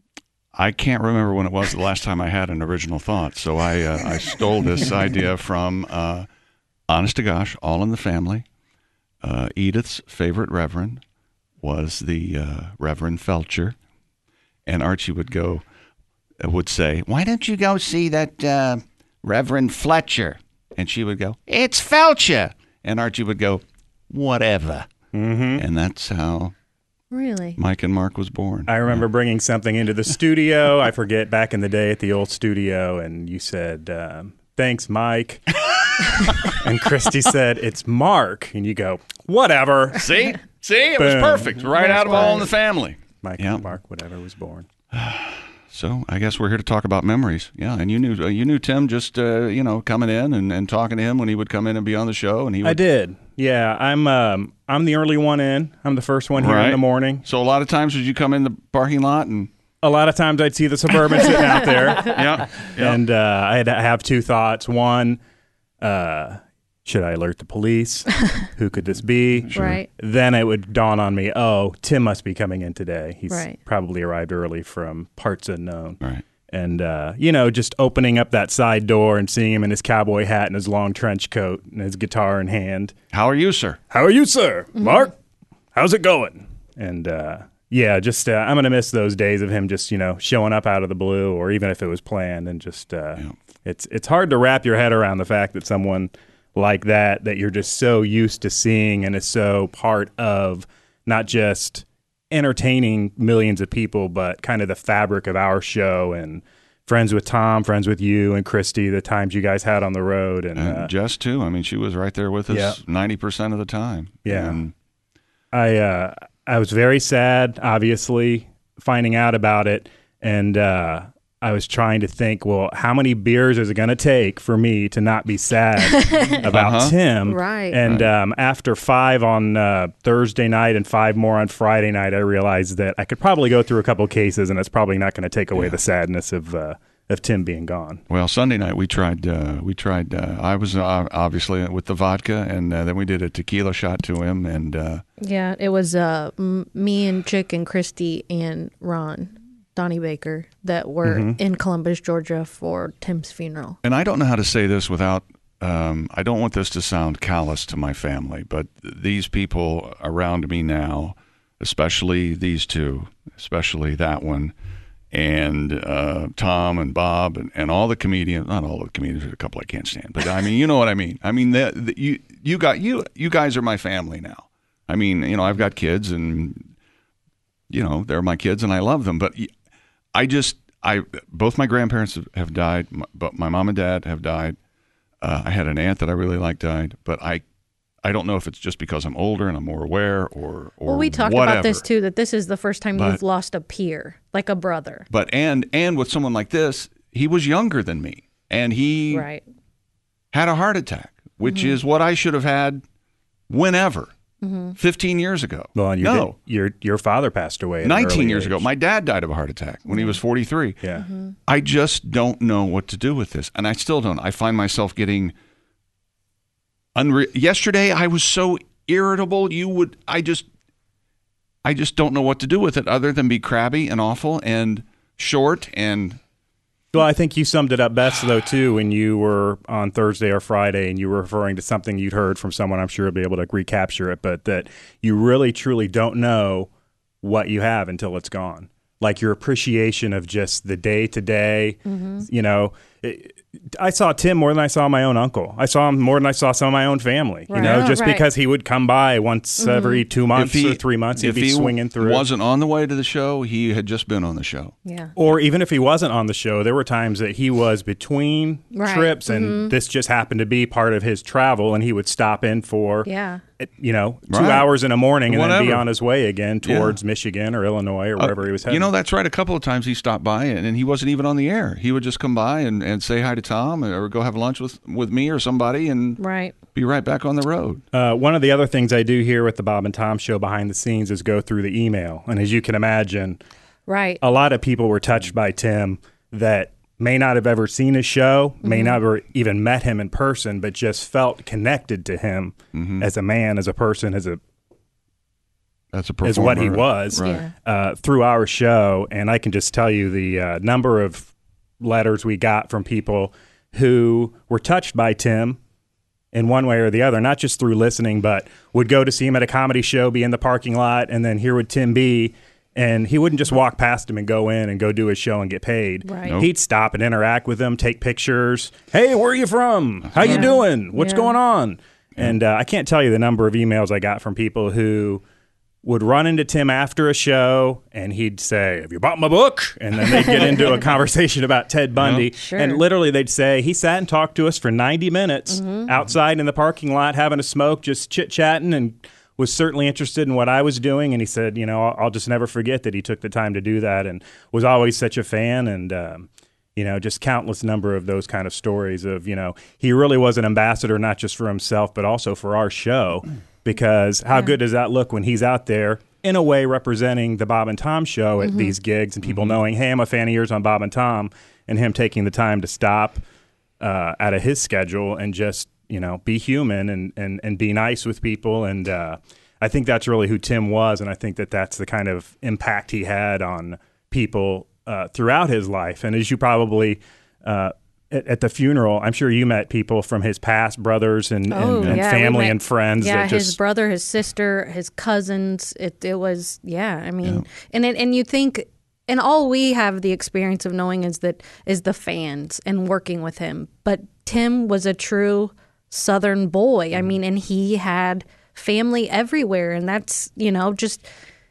I can't remember when it was the last time I had an original thought, so I uh, I stole this idea from uh, Honest to Gosh, All in the Family. Uh, Edith's favorite reverend was the uh, Reverend Felcher, and Archie would go would say, "Why don't you go see that uh, Reverend Fletcher?" And she would go, "It's Felcher," and Archie would go, "Whatever." Mm-hmm. And that's how Really? Mike and Mark was born. I remember bringing something into the studio. I forget back in the day at the old studio, and you said, um, "Thanks, Mike." And Christy said, "It's Mark," and you go, "Whatever." See? See? It was Boom. perfect. Right out of All in the Family. Mike, Yeah. Mark, whatever was born. So I guess we're here to talk about memories. Yeah, and you knew uh, you knew Tim just uh, you know coming in and, and talking to him when he would come in and be on the show, and he would, I did. Yeah, I'm. Um, I'm the early one in. I'm the first one here Right. in the morning. So a lot of times would you come in the parking lot and A lot of times I'd see the Suburban sitting out there. yeah, yeah. And uh, I had to have two thoughts. One, uh, should I alert the police? Who could this be? Right. Then it would dawn on me, oh, Tim must be coming in today. He's Right. probably arrived early from parts unknown. Right. And, uh, you know, just opening up that side door and seeing him in his cowboy hat and his long trench coat and his guitar in hand. How are you, sir? How are you, sir? Mark, how's it going? And, uh, yeah, just uh, I'm going to miss those days of him just, you know, showing up out of the blue, or even if it was planned, and just uh, Yeah. it's it's hard to wrap your head around the fact that someone like that, that you're just so used to seeing and is so part of not just entertaining millions of people, but kind of the fabric of our show, and friends with Tom, friends with you and Christy, the times you guys had on the road. And, And uh, Jess too. I mean, she was right there with us Yeah. ninety percent of the time. Yeah. And I uh, I was very sad, obviously, finding out about it, and uh, I was trying to think, well, how many beers is it going to take for me to not be sad about Uh-huh. Tim? Right. And um, after five on uh, Thursday night and five more on Friday night, I realized that I could probably go through a couple cases, and it's probably not going to take away the sadness of uh, of Tim being gone. Well, Sunday night we tried. Uh, we tried. Uh, I was uh, obviously with the vodka, and uh, then we did a tequila shot to him. And uh, Yeah, it was uh, m- me and Chick and Christy and Ron, Donnie Baker, that were Mm-hmm. in Columbus, Georgia for Tim's funeral. and I don't know how to say this without. Um, I don't want this to sound callous to my family, but these people around me now, especially these two, especially that one, and uh, Tom and Bob and, and all the comedians, not all the comedians, there's a couple I can't stand, but I mean, you know what I mean. I mean, the, the, you you got you you guys are my family now. I mean, you know, I've got kids, and you know, they're my kids, and I love them. But I just, I both my grandparents have died, but my mom and dad have died. Uh, I had an aunt that I really liked died, but I. I don't know if it's just because I'm older and I'm more aware or or Well, we talked whatever. about this too, that this is the first time But- you've lost a peer, like a brother. But and and with someone like this, he was younger than me, and he Right. had a heart attack, which Mm-hmm. is what I should have had whenever, Mm-hmm. fifteen years ago. Well, and your no, did- your your father passed away. At an nineteen early years age. ago. My dad died of a heart attack when he was forty-three. Yeah. Mm-hmm. I just don't know what to do with this, and I still don't. I find myself getting unre- Yesterday, I was so irritable. You would. I just. I just don't know what to do with it, other than be crabby and awful and short and. Well, I think you summed it up best, though, too, when you were on Thursday or Friday and you were referring to something you'd heard from someone. I'm sure you'll be able to recapture it, but that you really, truly don't know what you have until it's gone. Like your appreciation of just the day to day, you know. It, I saw Tim more than I saw my own uncle. I saw him more than I saw some of my own family, you Right. know, Oh, just right. because he would come by once every two months If he- or three months. He'd if be he swinging through. wasn't on the way to the show, he had just been on the show. Yeah. Or even if he wasn't on the show, there were times that he was between Right. trips, and this just happened to be part of his travel, and he would stop in for, Yeah. you know, two Right. hours in the morning and then be Whatever. on his way again Yeah. towards Michigan or Illinois or wherever he was heading. You know, that's right. A couple of times he stopped by and, and he wasn't even on the air. He would just come by and, and say hi to Tom or go have lunch with, with me or somebody and Right. be right back on the road. Uh, one of the other things I do here with the Bob and Tom show behind the scenes is go through the email. And as you can imagine, Right. a lot of people were touched by Tim that may not have ever seen his show, may never even met him in person, but just felt connected to him as a man, as a person, as a That's a performer. is what he was Right. Yeah. uh, through our show. And I can just tell you the uh, number of letters we got from people who were touched by Tim in one way or the other, not just through listening, but would go to see him at a comedy show, be in the parking lot, and then here would Tim be. And he wouldn't just walk past him and go in and go do his show and get paid. Right. Nope. He'd stop and interact with them, take pictures. Hey, where are you from? How you Yeah. doing? What's Yeah. going on? And uh, I can't tell you the number of emails I got from people who would run into Tim after a show and he'd say, "Have you bought my book?" And then they'd get into a conversation about Ted Bundy. Sure. And literally they'd say, he sat and talked to us for ninety minutes outside in the parking lot having a smoke, just chit-chatting, and was certainly interested in what I was doing. And he said, you know, I'll, I'll just never forget that he took the time to do that and was always such a fan. And, um, you know, just countless number of those kind of stories of, you know, he really was an ambassador, not just for himself, but also for our show. Because how good does that look when he's out there, in a way, representing the Bob and Tom show at these gigs and people knowing, hey, I'm a fan of yours on Bob and Tom, and him taking the time to stop uh, out of his schedule and just, you know, be human and, and, and be nice with people. And uh, I think that's really who Tim was. And I think that that's the kind of impact he had on people uh, throughout his life. And as you probably, uh, at, at the funeral, I'm sure you met people from his past, brothers and, Oh, and, and yeah, we family met- and friends. Yeah, that his just, brother, his sister, his cousins. It it was yeah. I mean, and it, and you think, and all we have the experience of knowing is that is the fans and working with him. But Tim was a true Southern boy. I mean, and he had family everywhere, and that's you know just.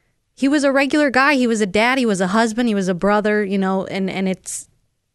He was a regular guy. He was a dad. He was a husband. He was a brother. You know, and and it's.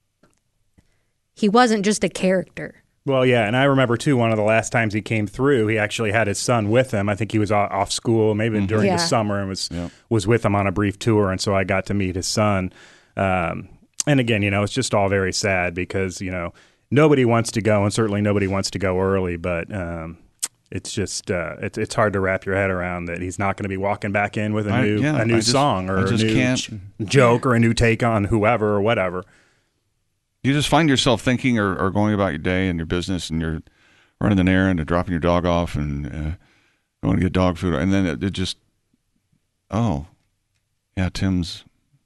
He wasn't just a character. well, yeah. And I remember, too, one of the last times he came through, he actually had his son with him. I think he was o- off school, maybe during Yeah. the summer, and was was with him on a brief tour. And so I got to meet his son. Um, and again, you know, it's just all very sad because, you know, nobody wants to go, and certainly nobody wants to go early. But um, it's just uh, it's it's hard to wrap your head around that he's not going to be walking back in with a I- new yeah, a new I just- song or I a just new can't- j- joke or a new take on whoever or whatever. you just find yourself thinking or, or going about your day and your business, and you're running an errand and dropping your dog off and uh, going to get dog food, and then it, it just, oh, yeah, Tim's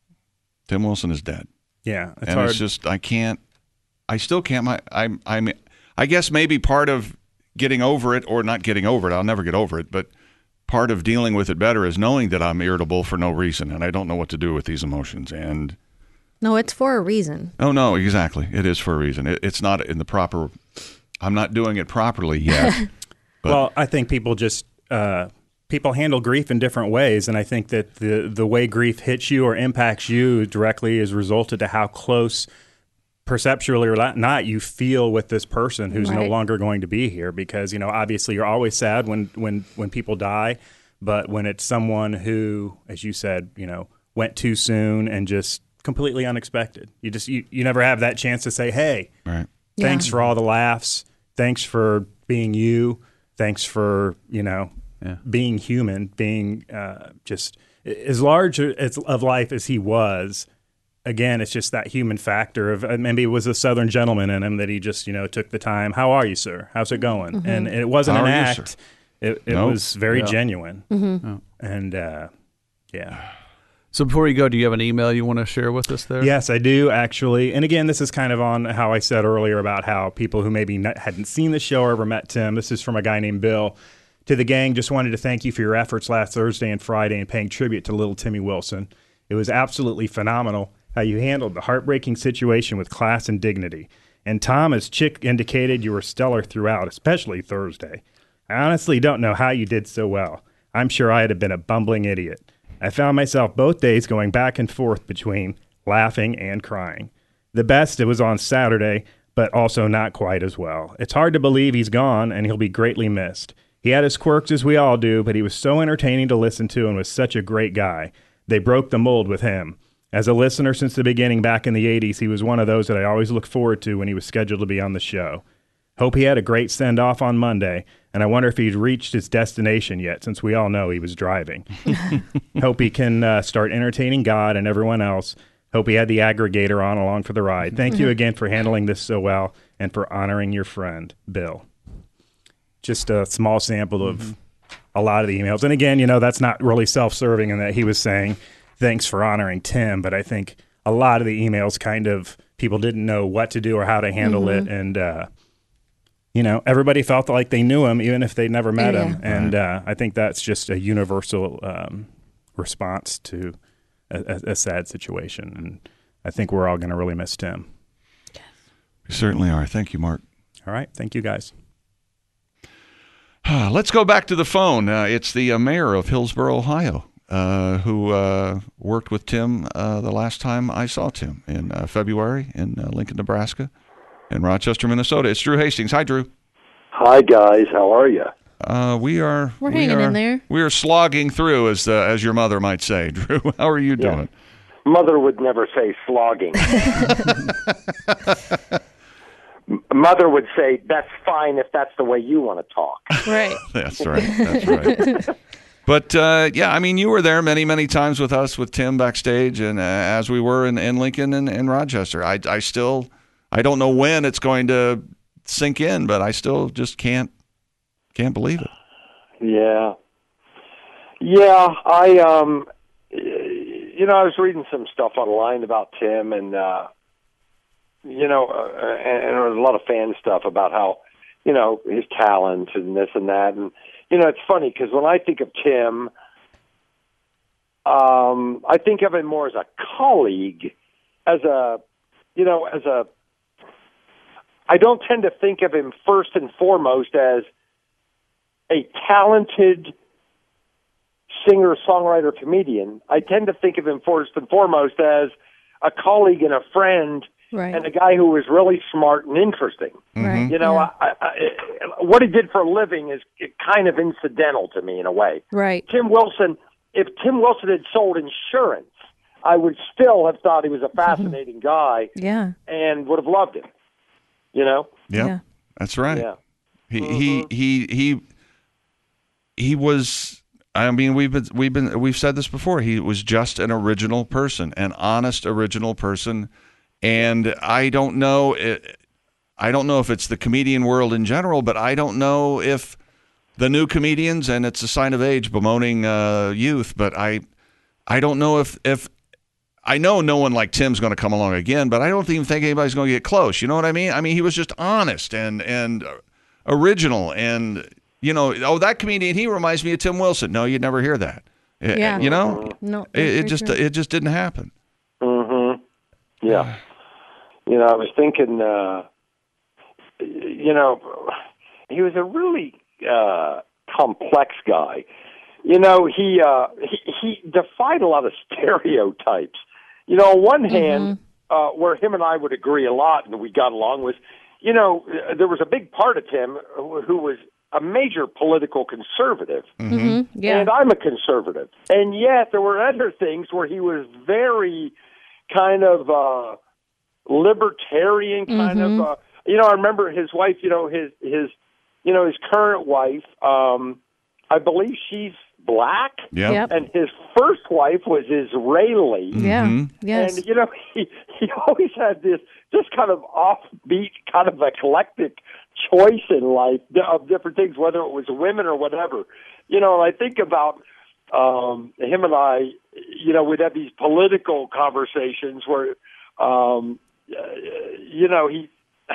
Tim Wilson is dead. Yeah, it's and hard. it's just I can't, I still can't. My I'm I'm I guess maybe part of getting over it or not getting over it. I'll never get over it, but part of dealing with it better is knowing that I'm irritable for no reason and I don't know what to do with these emotions. And No, it's for a reason. oh no, exactly, it is for a reason. It, it's not in the proper. I'm not doing it properly yet. But, well, I think people just uh, people handle grief in different ways, and I think that the the way grief hits you or impacts you directly is resulted to how close, perceptually or not, you feel with this person who's Right. no longer going to be here. Because you know, obviously, you're always sad when when when people die, but when it's someone who, as you said, you know, went too soon and just completely unexpected, you just you, you never have that chance to say, hey. right. Thanks Yeah. for all the laughs. Thanks for being you. Thanks for, you know, Yeah. being human, being uh, just as large as, of life as he was. Again, it's just that human factor of uh, maybe it was a Southern gentleman in him that he just, you know, took the time. How are you, sir? How's it going? Mm-hmm. And it wasn't How an are you, sir? act. It, it Nope. was very Yeah. genuine. Mm-hmm. And uh, yeah. So before you go, do you have an email you want to share with us there? Yes, I do actually. And again, this is kind of on how I said earlier about how people who maybe not, hadn't seen the show or ever met Tim. This is from a guy named Bill. To the gang, just wanted to thank you for your efforts last Thursday and Friday in paying tribute to little Timmy Wilson. It was absolutely phenomenal how you handled the heartbreaking situation with class and dignity. And Tom, as Chick indicated, you were stellar throughout, especially Thursday. I honestly don't know how you did so well. I'm sure I'd have been a bumbling idiot. I found myself both days going back and forth between laughing and crying. The best, it was on Saturday, but also not quite as well. It's hard to believe he's gone, and he'll be greatly missed. He had his quirks, as we all do, but he was so entertaining to listen to and was such a great guy. They broke the mold with him. As a listener since the beginning back in the eighties, he was one of those that I always looked forward to when he was scheduled to be on the show. Hope he had a great send-off on Monday, and I wonder if he's reached his destination yet, since we all know he was driving. Hope he can uh, start entertaining God and everyone else. Hope he had the aggregator on along for the ride. Thank you again for handling this so well and for honoring your friend, Bill. Just a small sample of a lot of the emails. And again, you know, that's not really self-serving in that he was saying, thanks for honoring Tim, but I think a lot of the emails kind of, people didn't know what to do or how to handle Mm-hmm. it, and uh, you know, everybody felt like they knew him, even if they'd never met Yeah. him. And uh, I think that's just a universal um, response to a, a, a sad situation. And I think we're all going to really miss Tim. We certainly are. Thank you, Mark. All right. Thank you, guys. Let's go back to the phone. Uh, it's the uh, mayor of Hillsboro, Ohio, uh, who uh, worked with Tim uh, the last time I saw Tim in uh, February in uh, Lincoln, Nebraska, and Rochester, Minnesota. It's Drew Hastings. Hi, Drew. Hi, guys. How are you? Uh, we are. We're we hanging are, in there. We are slogging through, as uh, as your mother might say. Drew, how are you doing? Mother would never say slogging. M- Mother would say, that's fine if that's the way you want to talk. Right. That's right. That's right. But, uh, yeah, I mean, you were there many, many times with us, with Tim backstage, and uh, as we were in, in Lincoln and, and Rochester. I, I still, I don't know when it's going to sink in, but I still just can't, can't believe it. Yeah. Yeah, I, um, you know, I was reading some stuff online about Tim, and, uh, you know, uh, and, and there was a lot of fan stuff about how, you know, his talent and this and that. And, you know, it's funny because when I think of Tim, um, I think of him more as a colleague, as a, you know, as a, I don't tend to think of him first and foremost as a talented singer, songwriter, comedian. I tend to think of him first and foremost as a colleague and a friend, Right. and a guy who was really smart and interesting. Right. You know, Yeah. I, I, I, what he did for a living is kind of incidental to me in a way. Right. Tim Wilson, if Tim Wilson had sold insurance, I would still have thought he was a fascinating guy Yeah. and would have loved him. You know? Yep, Yeah. that's right. Yeah. He, Mhm. he he he he was. I mean, we've been we've been we've said this before. He was just an original person, an honest original person, And I don't know. It, I don't know if it's the comedian world in general, but I don't know if the new comedians, and it's a sign of age, bemoaning uh, youth. But I, I don't know if if I know no one like Tim's going to come along again, but I don't even think anybody's going to get close. You know what I mean? I mean, he was just honest and and original, and you know, oh, that comedian, he reminds me of Tim Wilson. No, you'd never hear that. Yeah. You know, No, it, it that's just very true. it just didn't happen. Mm-hmm. Yeah. You know, I was thinking, uh, you know, he was a really uh, complex guy. You know, he, uh, he he defied a lot of stereotypes. You know, on one hand, uh, where him and I would agree a lot and we got along was, you know, there was a big part of Tim who, who was a major political conservative. Mm-hmm. Yeah. And I'm a conservative. And yet there were other things where he was very kind of uh, libertarian, kind Mhm. of, uh, you know, I remember his wife, you know, his, his, you know, his current wife, um, I believe she's black. Yep. Yep. And his first wife was Israeli. Yeah. Mhm. Yes. And, you know, he, he always had this just kind of offbeat, kind of eclectic choice in life of different things, whether it was women or whatever. You know, and I think about um, him and I, you know, we'd have these political conversations where, um, you know, he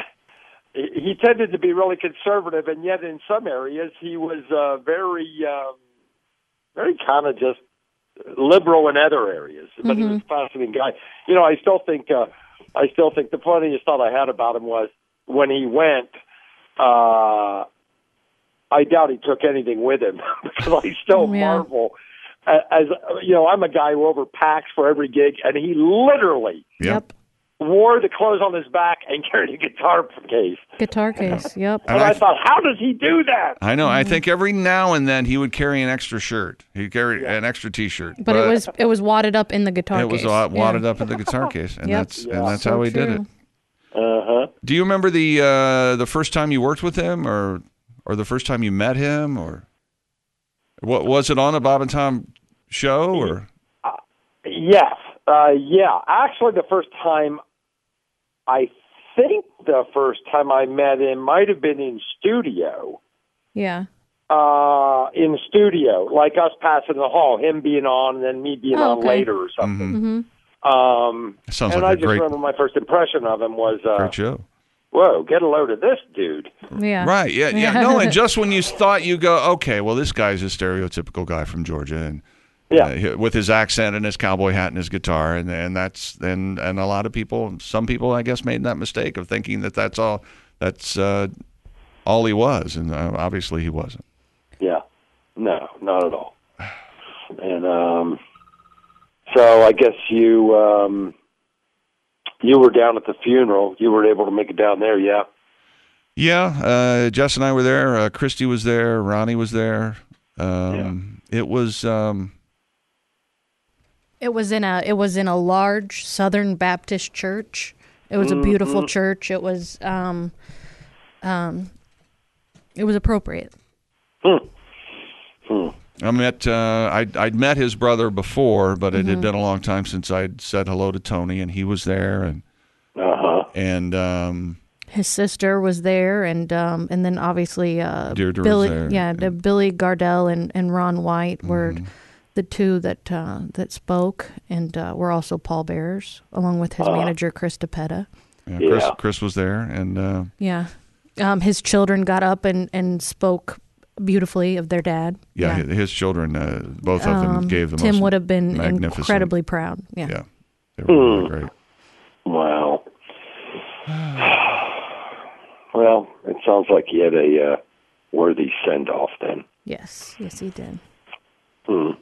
he tended to be really conservative, and yet in some areas he was uh, very, um, very kind of just liberal in other areas. But he was a fascinating guy. You know, I still think, uh, I still think the funniest thought I had about him was when he went. Uh, I doubt he took anything with him because I still Yeah. marvel. As you know, I'm a guy who overpacks for every gig, and he literally Yep. wore the clothes on his back and carried a guitar case. Guitar case. Yep. And, And I, I- thought, how does he do that? I know. I think every now and then he would carry an extra shirt. He'd carry an extra T-shirt. But, it was it was wadded up in the guitar it was case. uh, wadded Yeah. up in the guitar case, and Yep. that's Yeah. and that's So how he did true. it. Uh huh. Do you remember the uh, the first time you worked with him, or or the first time you met him, or what was it on a Bob and Tom show, or Yes. Uh, yeah. Actually, the first time, I think the first time I met him might have been in studio. Yeah. Uh, in studio, like us passing the hall, him being on, and then me being Oh, on okay. later or something. Mm-hmm. Um, Sounds and like I a just great remember my first impression of him was, uh, great show. whoa, get a load of this dude. Yeah. Right? Yeah, yeah. No, and just when you thought you go, okay, well, this guy's a stereotypical guy from Georgia, and Yeah. uh, he- with his accent and his cowboy hat and his guitar, and and that's and and a lot of people, some people, I guess, made that mistake of thinking that that's all that's uh, all he was, and uh, obviously he wasn't. Yeah. No, not at all. And um, so I guess you um, you were down at the funeral. You were able to make it down there, yeah? Yeah, uh, Jess and I were there. Uh, Christy was there. Ronnie was there. Um, It was. Um, It was in a it was in a large Southern Baptist church. It was a beautiful church. It was um um it was appropriate. I met. Uh, I'd, I'd met his brother before, but it Mm-hmm. had been a long time since I'd said hello to Tony, and he was there, and Uh-huh. and um, His sister was there, and um and then obviously uh Deirdre was Billy there. yeah the Billy Gardell and, and Ron White were Mm-hmm. the two that uh, that spoke, and uh, were also pallbearers along with his manager Chris DePetta. yeah, Chris, Yeah. Chris was there, and uh, Yeah, um, his children got up and, and spoke beautifully of their dad. yeah, hi- his children, uh, both of them Um, gave the Tim most would have been magnificent- incredibly proud. Yeah. Yeah, they were really great. Wow. Well, it sounds like he had a uh, worthy send-off then. Yes. Yes, he did. Hmm.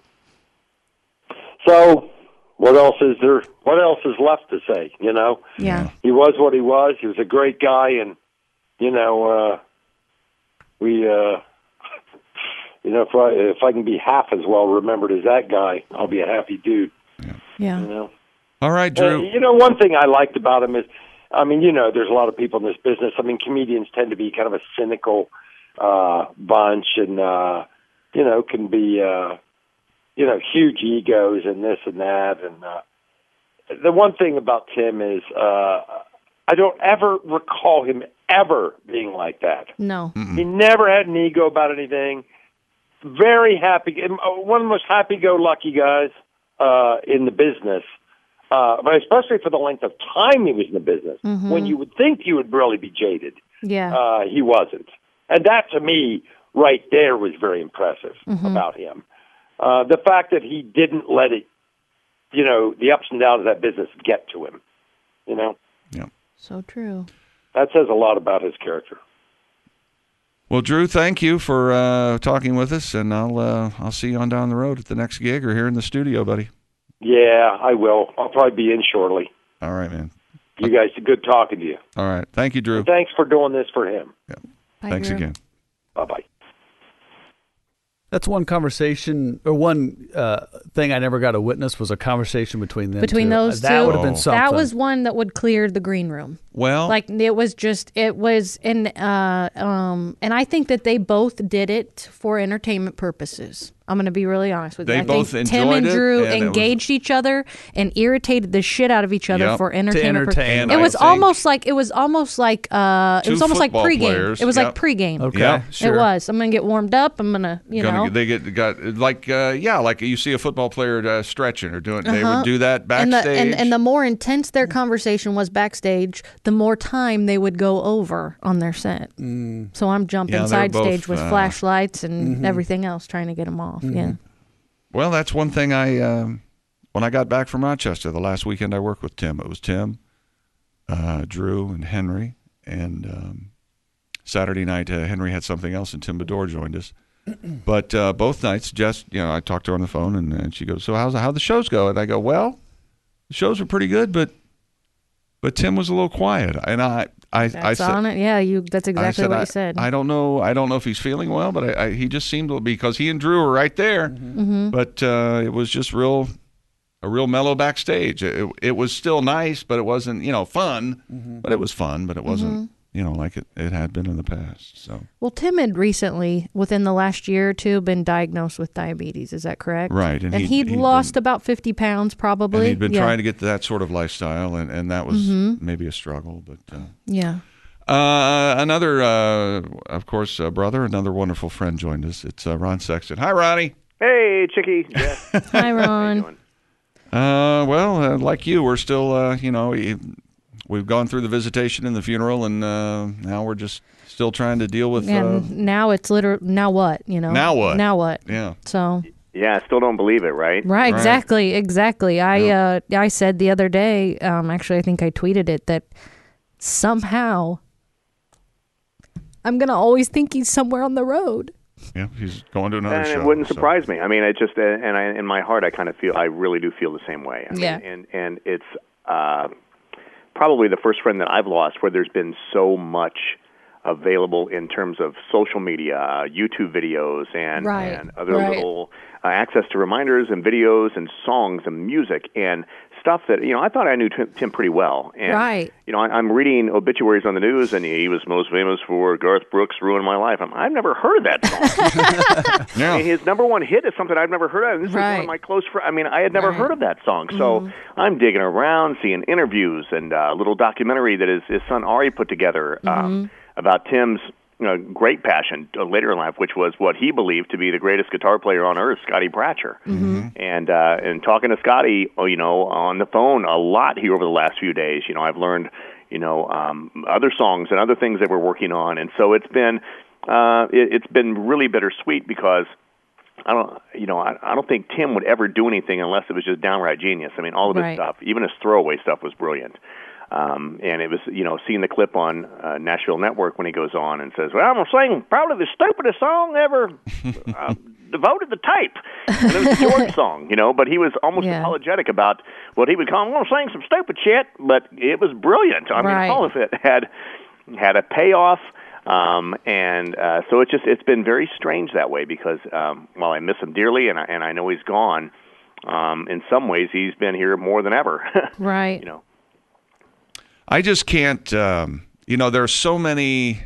So, what else is there? What else is left to say? You know, Yeah. he was what he was. He was a great guy, and you know, uh, we, uh, you know, if I if I can be half as well remembered as that guy, I'll be a happy dude. Yeah. You know. All right, Uh, Drew. you know, one thing I liked about him is, I mean, you know, there's a lot of people in this business. I mean, comedians tend to be kind of a cynical uh, bunch, and uh, you know, can be, uh, you know, huge egos and this and that, and uh, the one thing about Tim is uh, I don't ever recall him ever being like that. No. Mm-mm. He never had an ego about anything. Very happy, one of the most happy-go-lucky guys uh, in the business, uh, but especially for the length of time he was in the business, Mhm. when you would think he would really be jaded. Yeah. Uh, he wasn't. And that, to me, right there was very impressive Mhm. about him. Uh, the fact that he didn't let it, you know, the ups and downs of that business get to him, you know? Yeah. So true. That says a lot about his character. Well, Drew, thank you for uh, talking with us, and I'll uh, I'll see you on down the road at the next gig or here in the studio, buddy. Yeah, I will. I'll probably be in shortly. All right, man. You guys, good talking to you. All right. Thank you, Drew. And thanks for doing this for him. Yeah. Bye, Thanks Drew. again. Bye-bye. That's one conversation, or one uh, thing I never got to witness was a conversation between them Between two. those That two, would have been Oh. something. that was one that would clear the green room. Well, Like it was just it was and uh um and I think that they both did it for entertainment purposes. I'm going to be really honest with you. They I both think Tim enjoyed and it, Drew and it was- engaged each other and irritated the shit out of each other Yep. for entertainment. pur- entertain. And It I was think almost like it was almost like uh it two was almost like football pregame. players, It was yep. like pregame. Okay, Yeah. sure. It was. I'm going to get warmed up. I'm going to, you Gonna, know. they get got like uh, yeah, like you see a football player uh, stretching or doing. They Uh-huh. would do that and backstage. the, and, and the more intense their conversation was backstage, the more time they would go over on their set. Mm. So I'm jumping Yeah, they're side both, stage with uh, flashlights and Mm-hmm. everything else, trying to get them off. Yeah. Well, that's one thing I um, when I got back from Rochester the last weekend I worked with Tim. It was Tim, uh, Drew, and Henry. And um, Saturday night uh, Henry had something else, and Tim Bedore joined us. But uh, both nights, Jess, you know, I talked to her on the phone, and, and she goes, "So how's how the shows go?" And I go, "Well, the shows were pretty good, but but Tim was a little quiet." And I I I That's said, on it. Yeah, you. That's I exactly said, what I, you said. I don't know. I don't know if he's feeling well, but I, I, he just seemed to, because he and Drew were right there. Mm-hmm. But uh, it was just real, a real mellow backstage. It, it was still nice, but it wasn't, you know, fun. Mm-hmm. But it was fun, but it wasn't, Mm-hmm. you know, like it, it had been in the past. So Well, Tim had recently, within the last year or two, been diagnosed with diabetes. Is that correct? right, And, he'd- he'd, he'd lost been, about fifty pounds, probably. and he'd been yeah. trying to get to that sort of lifestyle, and, and that was Mm-hmm. maybe a struggle. But uh, Yeah. uh, another, uh, of course, uh, brother, another wonderful friend joined us. It's uh, Ron Sexton. Hi, Ronnie. Hey, Chicky. Yes. Hi, How you Ron. doing? Uh, well, uh, like you, we're still, uh, you know, we- we've gone through the visitation and the funeral, and uh, now we're just still trying to deal with. Uh, And now it's literally, now what? You know? Now what? Now what? yeah, So. Yeah, I still don't believe it, right? Right, exactly, exactly. I uh, I said the other day, um, actually, I think I tweeted it, that somehow I'm gonna always think he's somewhere on the road. yeah, he's going to another And show. it wouldn't so- surprise me. I mean, I just uh, and I in my heart, I kind of feel, I really do feel the same way. I Yeah. mean, and and it's uh, probably the first friend that I've lost where there's been so much available in terms of social media, uh, YouTube videos, and Right, and other right. little uh, access to reminders and videos and songs and music and stuff that, you know, I thought I knew Tim, Tim pretty well. And, Right. you know, I, I'm reading obituaries on the news, and he was most famous for Garth Brooks' "Ruin My Life." I'm, I've never heard of that song. Yeah. I mean, his number one hit is something I've never heard of. And this is one Right. of my close friends. I mean, I had never Right. heard of that song. So I'm digging around, seeing interviews and a uh, little documentary that his, his son Ari put together um, about Tim's, you know, great passion uh, later in life, which was what he believed to be the greatest guitar player on earth, Scotty Bratcher. And uh, and talking to Scotty, oh, you know, on the phone a lot here over the last few days. You know, I've learned, you know, um, other songs and other things that we're working on, and so it's been uh, it, it's been really bittersweet because I don't, you know, I, I don't think Tim would ever do anything unless it was just downright genius. I mean, all of his Right. stuff, even his throwaway stuff, was brilliant. Um, and it was, you know, seeing the clip on uh, Nashville Network when he goes on and says, "Well, I'm going to sing probably the stupidest song ever uh, devoted to tape." And it was a George song, you know, but he was almost Yeah. apologetic about what he would call, "I'm going to sing some stupid shit," but it was brilliant. I Right. mean, all of it had had a payoff. Um, and uh, so it's just it's been very strange that way because um, while I miss him dearly and I, and I know he's gone, um, in some ways he's been here more than ever. Right. You know. I just can't, um, you know, there are so many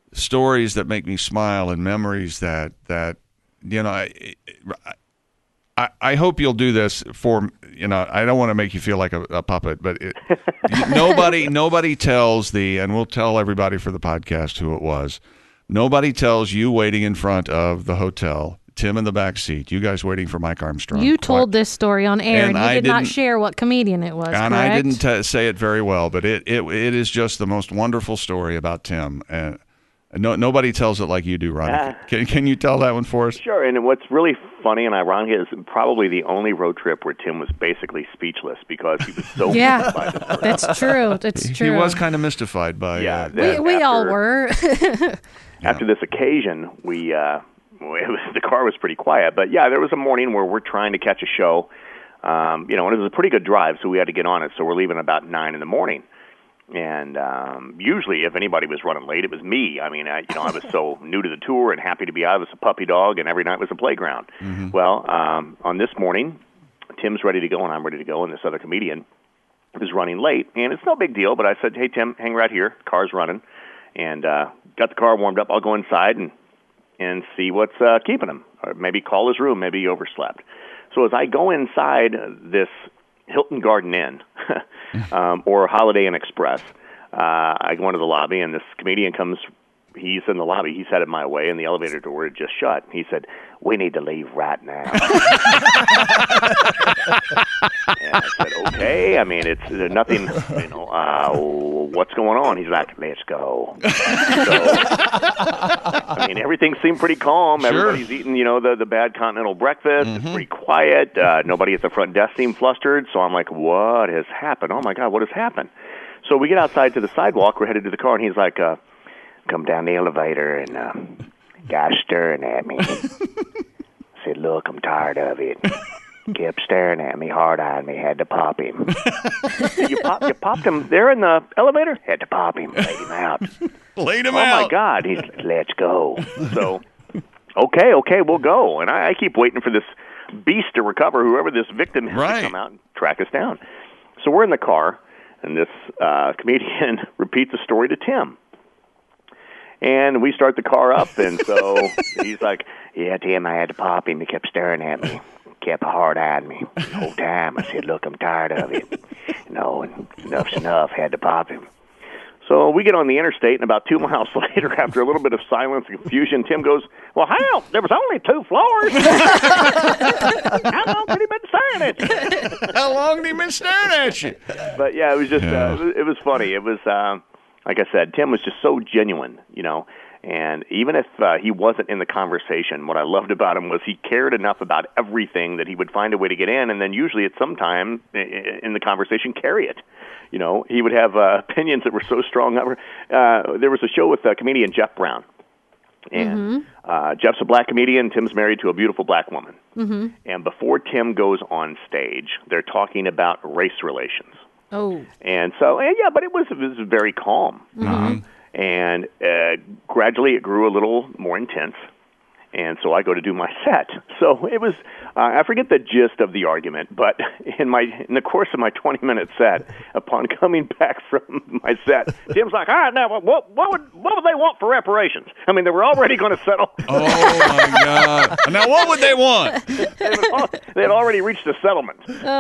stories that make me smile and memories that, that you know, I, I, I hope you'll do this for, you know, I don't want to make you feel like a, a puppet, but it, nobody nobody tells the, and we'll tell everybody for the podcast who it was, nobody tells you waiting in front of the hotel, Tim in the back seat, you guys waiting for Mike Armstrong. You told this story on air, and, and you I did not didn't- share what comedian it was, And correct? I didn't t- say it very well, but it, it it is just the most wonderful story about Tim. And no, nobody tells it like you do, Ronnie. Uh, can, can you tell that one for us? Sure, and what's really funny and ironic is probably the only road trip where Tim was basically speechless because he was so Yeah, mystified at first. that's true. That's He true. was kind of mystified by Yeah, uh, that- we we all after- were. After this occasion, we uh, it was, the car was pretty quiet. But yeah, there was a morning where we're trying to catch a show, um, you know, and it was a pretty good drive, so we had to get on it. So we're leaving about nine in the morning. And um, usually, if anybody was running late, it was me. I mean, I, you know, I was so new to the tour and happy to be out. I was a puppy dog, and every night was a playground. Mm-hmm. Well, um, on this morning, Tim's ready to go, and I'm ready to go, and this other comedian was running late. And it's no big deal, but I said, hey, Tim, hang right here. Car's running. And uh, got the car warmed up. I'll go inside and and see what's uh, keeping him, or maybe call his room. Maybe he overslept. So as I go inside this Hilton Garden Inn um, or Holiday Inn Express, uh, I go into the lobby, and this comedian comes. He's in the lobby. He's headed my way, and the elevator door had just shut. He said, we need to leave right now. And I said, okay. I mean, it's there's nothing, you know, uh, what's going on? He's like, let's go. So, I mean, everything seemed pretty calm. Sure. Everybody's eating, you know, the, the bad continental breakfast. Mm-hmm. It's pretty quiet. Uh, nobody at the front desk seemed flustered. So I'm like, what has happened? Oh, my God, what has happened? So we get outside to the sidewalk. We're headed to the car, and he's like, uh, come down the elevator, and uh, guy's staring at me. Said, look, I'm tired of it. Kept staring at me, hard-eyed me, had to pop him. you, pop, you popped him there in the elevator? Had to pop him, laid him out. Laid him oh, out. my God. He's like, let's go. So, okay, okay, we'll go. And I, I keep waiting for this beast to recover, whoever this victim is, Right. to come out and track us down. So we're in the car, and this uh, comedian repeats the story to Tim. And we start the car up, and so he's like, yeah, Tim, I had to pop him. He kept staring at me, kept hard-eyed me the whole time. I said, look, I'm tired of it. You know, and enough's enough, had to pop him. So we get on the interstate, and about two miles later, after a little bit of silence and confusion, Tim goes, well, hell, there was only two floors. How long had he been staring at you? How long had he been staring at you? But, yeah, it was just, Yeah. uh, it, was, it was funny. It was... Um, Like I said, Tim was just so genuine, you know, and even if uh, he wasn't in the conversation, what I loved about him was he cared enough about everything that he would find a way to get in, and then usually at some time in the conversation carry it. You know, he would have uh, opinions that were so strong. Uh, there was a show with uh, comedian Jeff Brown, and Mm-hmm. uh, Jeff's a black comedian. Tim's married to a beautiful black woman. Mm-hmm. And before Tim goes on stage, they're talking about race relations. Oh. And so, and yeah, but it was, it was very calm. Mm-hmm. And uh, gradually it grew a little more intense. And so I go to do my set. So it was, uh, I forget the gist of the argument, but in my in the course of my twenty-minute set, upon coming back from my set, Tim's like, all right, now, what, what, would, what would they want for reparations? I mean, they were already going to settle. Oh, my God. Now, what would they want? they, had al- they had already reached a settlement.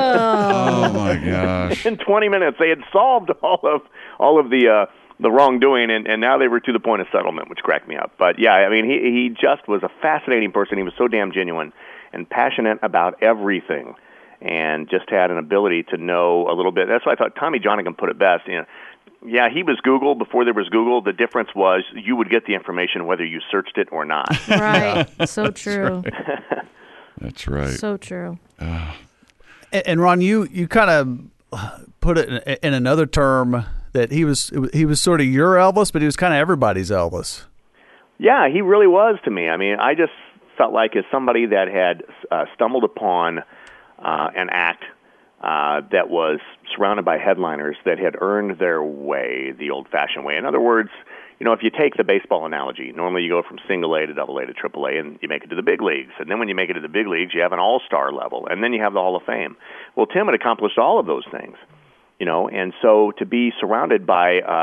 Oh, my gosh. In twenty minutes, they had solved all of all of the uh, the wrongdoing, and, and now they were to the point of settlement, which cracked me up. But yeah, I mean, he he just was a fascinating person. He was so damn genuine and passionate about everything, and just had an ability to know a little bit. That's why I thought Tommy Johnigan put it best. You know, yeah, he was Google before there was Google. The difference was you would get the information whether you searched it or not. Right. So true. That's right. So true. And, and Ron, you you kind of put it in, in another term that he was he was sort of your Elvis, but he was kind of everybody's Elvis. Yeah, he really was to me. I mean, I just felt like as somebody that had uh, stumbled upon uh, an act uh, that was surrounded by headliners that had earned their way the old-fashioned way. In other words, you know, if you take the baseball analogy, normally you go from single A to double A to triple A, and you make it to the big leagues. And then when you make it to the big leagues, you have an all-star level, and then you have the Hall of Fame. Well, Tim had accomplished all of those things, you know, and so to be surrounded by uh,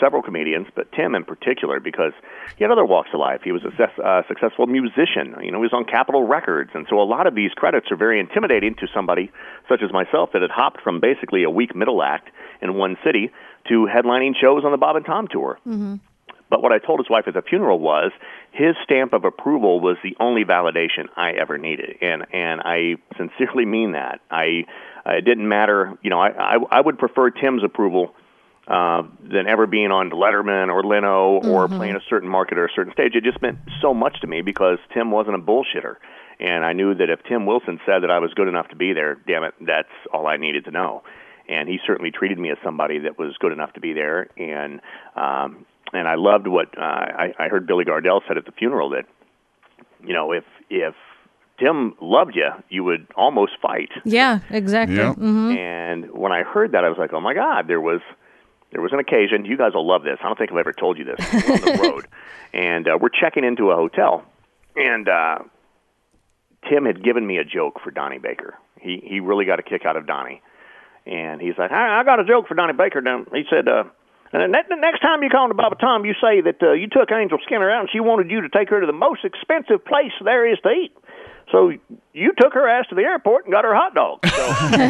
several comedians, but Tim in particular, because he had other walks of life. He was a success, uh, successful musician. You know, he was on Capitol Records, and so a lot of these credits are very intimidating to somebody such as myself that had hopped from basically a week middle act in one city to headlining shows on the Bob and Tom tour. Mm-hmm. But what I told his wife at the funeral was his stamp of approval was the only validation I ever needed, and and I sincerely mean that. I it didn't matter, you know, I I, I would prefer Tim's approval uh, than ever being on Letterman or Leno or Mm-hmm. playing a certain market or a certain stage. It just meant so much to me because Tim wasn't a bullshitter, and I knew that if Tim Wilson said that I was good enough to be there, damn it, that's all I needed to know. And he certainly treated me as somebody that was good enough to be there, and um, and I loved what uh, I, I heard Billy Gardell said at the funeral, that, you know, if if Tim loved you, you would almost fight. Yeah, exactly. Yeah. Mm-hmm. And when I heard that, I was like, oh my God, there was there was an occasion. You guys will love this. I don't think I've ever told you this. We're on the road, and uh, we're checking into a hotel, and uh, Tim had given me a joke for Donnie Baker. He he really got a kick out of Donnie, and he's like, I, I got a joke for Donnie Baker. Now he said, uh, and the next time you call to Baba Tom, you say that uh, you took Angel Skinner out and she wanted you to take her to the most expensive place there is to eat. So you took her ass to the airport and got her a hot dog. So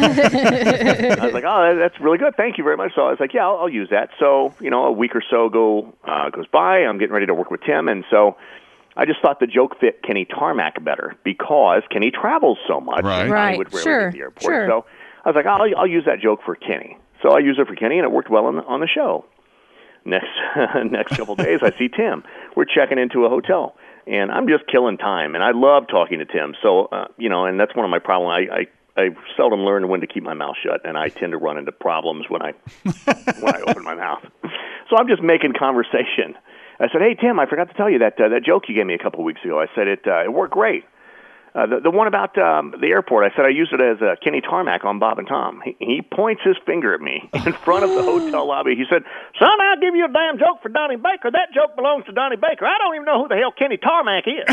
I was like, oh, that's really good. Thank you very much. So I was like, yeah, I'll, I'll use that. So, you know, a week or so go uh, goes by. I'm getting ready to work with Tim. And so I just thought the joke fit Kenny Tarmac better because Kenny travels so much. Right. And Donnie Right. would rarely Sure. get to the airport. Sure. So I was like, I'll, I'll use that joke for Kenny. So I used it for Kenny, and it worked well on the, on the show. Next next couple of days, I see Tim. We're checking into a hotel, and I'm just killing time. And I love talking to Tim. So, uh, you know, and that's one of my problems. I, I, I seldom learn when to keep my mouth shut, and I tend to run into problems when I when I open my mouth. So I'm just making conversation. I said, hey, Tim, I forgot to tell you that uh, that joke you gave me a couple of weeks ago. I said it uh, it worked great. Uh, the, the one about um, the airport, I said I used it as uh, Kenny Tarmac on Bob and Tom. He, he points his finger at me in front of the hotel lobby. He said, son, I'll give you a damn joke for Donnie Baker. That joke belongs to Donnie Baker. I don't even know who the hell Kenny Tarmac is.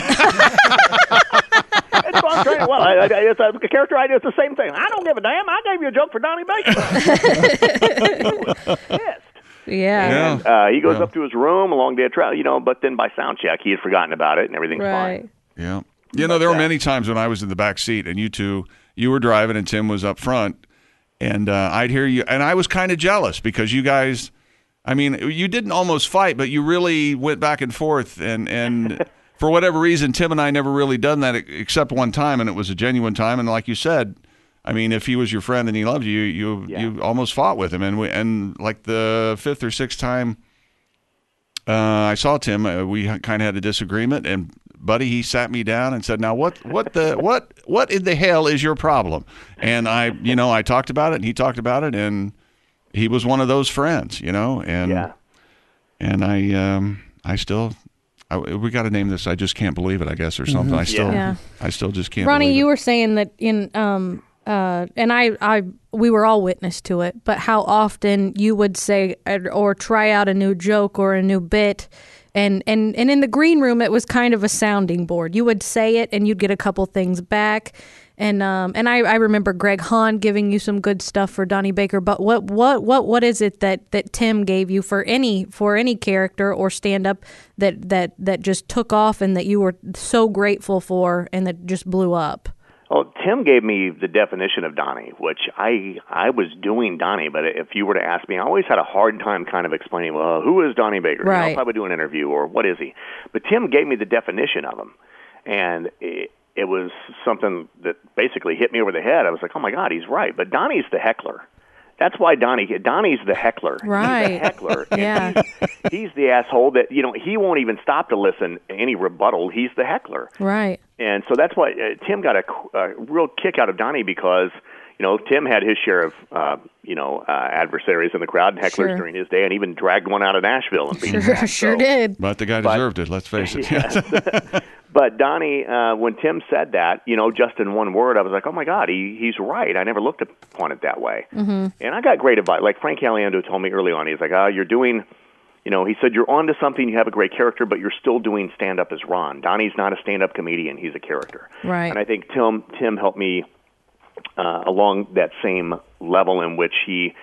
That's what I'm trying to, well, I, I, it's a character idea. It's the same thing. I don't give a damn. I gave you a joke for Donnie Baker. Pissed. Yeah. And uh, he goes Yeah. up to his room, a long day of travel, you know, but then by sound check, he had forgotten about it, and everything's Right. fine. Yeah. You know, there were many times when I was in the back seat and you two, you were driving and Tim was up front, and uh, I'd hear you, and I was kind of jealous because you guys, I mean, you didn't almost fight, but you really went back and forth, and, and for whatever reason, Tim and I never really done that except one time, and it was a genuine time, and like you said, I mean, if he was your friend and he loved you, you Yeah. you almost fought with him, and we, and like the fifth or sixth time uh, I saw Tim, uh, we kind of had a disagreement, and buddy, he sat me down and said, "Now, what, what the, what, what in the hell is your problem?" And I, you know, I talked about it, and he talked about it, and he was one of those friends, you know, and Yeah. and I, um, I still, I, we got to name this. I just can't believe it, I guess, or something. I still, Yeah. I still just can't. Ronnie, believe you it. were saying that in um uh and I I we were all witness to it, but how often you would say or, or try out a new joke or a new bit. And, and and in the green room, it was kind of a sounding board. You would say it, and you'd get a couple things back. And um and I, I remember Greg Hahn giving you some good stuff for Donnie Baker. But what what what what is it that, that Tim gave you for any for any character or stand up that, that that just took off and that you were so grateful for and that just blew up? Well, Tim gave me the definition of Donnie, which I I was doing Donnie, but if you were to ask me, I always had a hard time kind of explaining, well, who is Donnie Baker? Right. You know, if I would do an interview, or what is he? But Tim gave me the definition of him, and it, it was something that basically hit me over the head. I was like, oh, my God, he's right. But Donnie's the heckler. That's why Donnie, Donnie's the heckler. Right. He's the heckler. And Yeah. He's, he's the asshole that, you know, he won't even stop to listen to any rebuttal. He's the heckler. Right. And so that's why uh, Tim got a, a real kick out of Donnie because, you know, Tim had his share of, uh, you know, uh, adversaries in the crowd and hecklers Sure. during his day, and even dragged one out of Nashville and beat him Sure, back. sure So- did. But the guy But- deserved it. Let's face it. Yes. But Donnie, uh, when Tim said that, you know, just in one word, I was like, oh, my God, he, he's right. I never looked upon it that way. Mm-hmm. And I got great advice. Like Frank Caliendo told me early on, he's like, oh, you're doing, you know, he said, you're onto something, you have a great character, but you're still doing stand-up as Ron. Donnie's not a stand-up comedian. He's a character. Right. And I think Tim, Tim helped me uh, along that same level in which he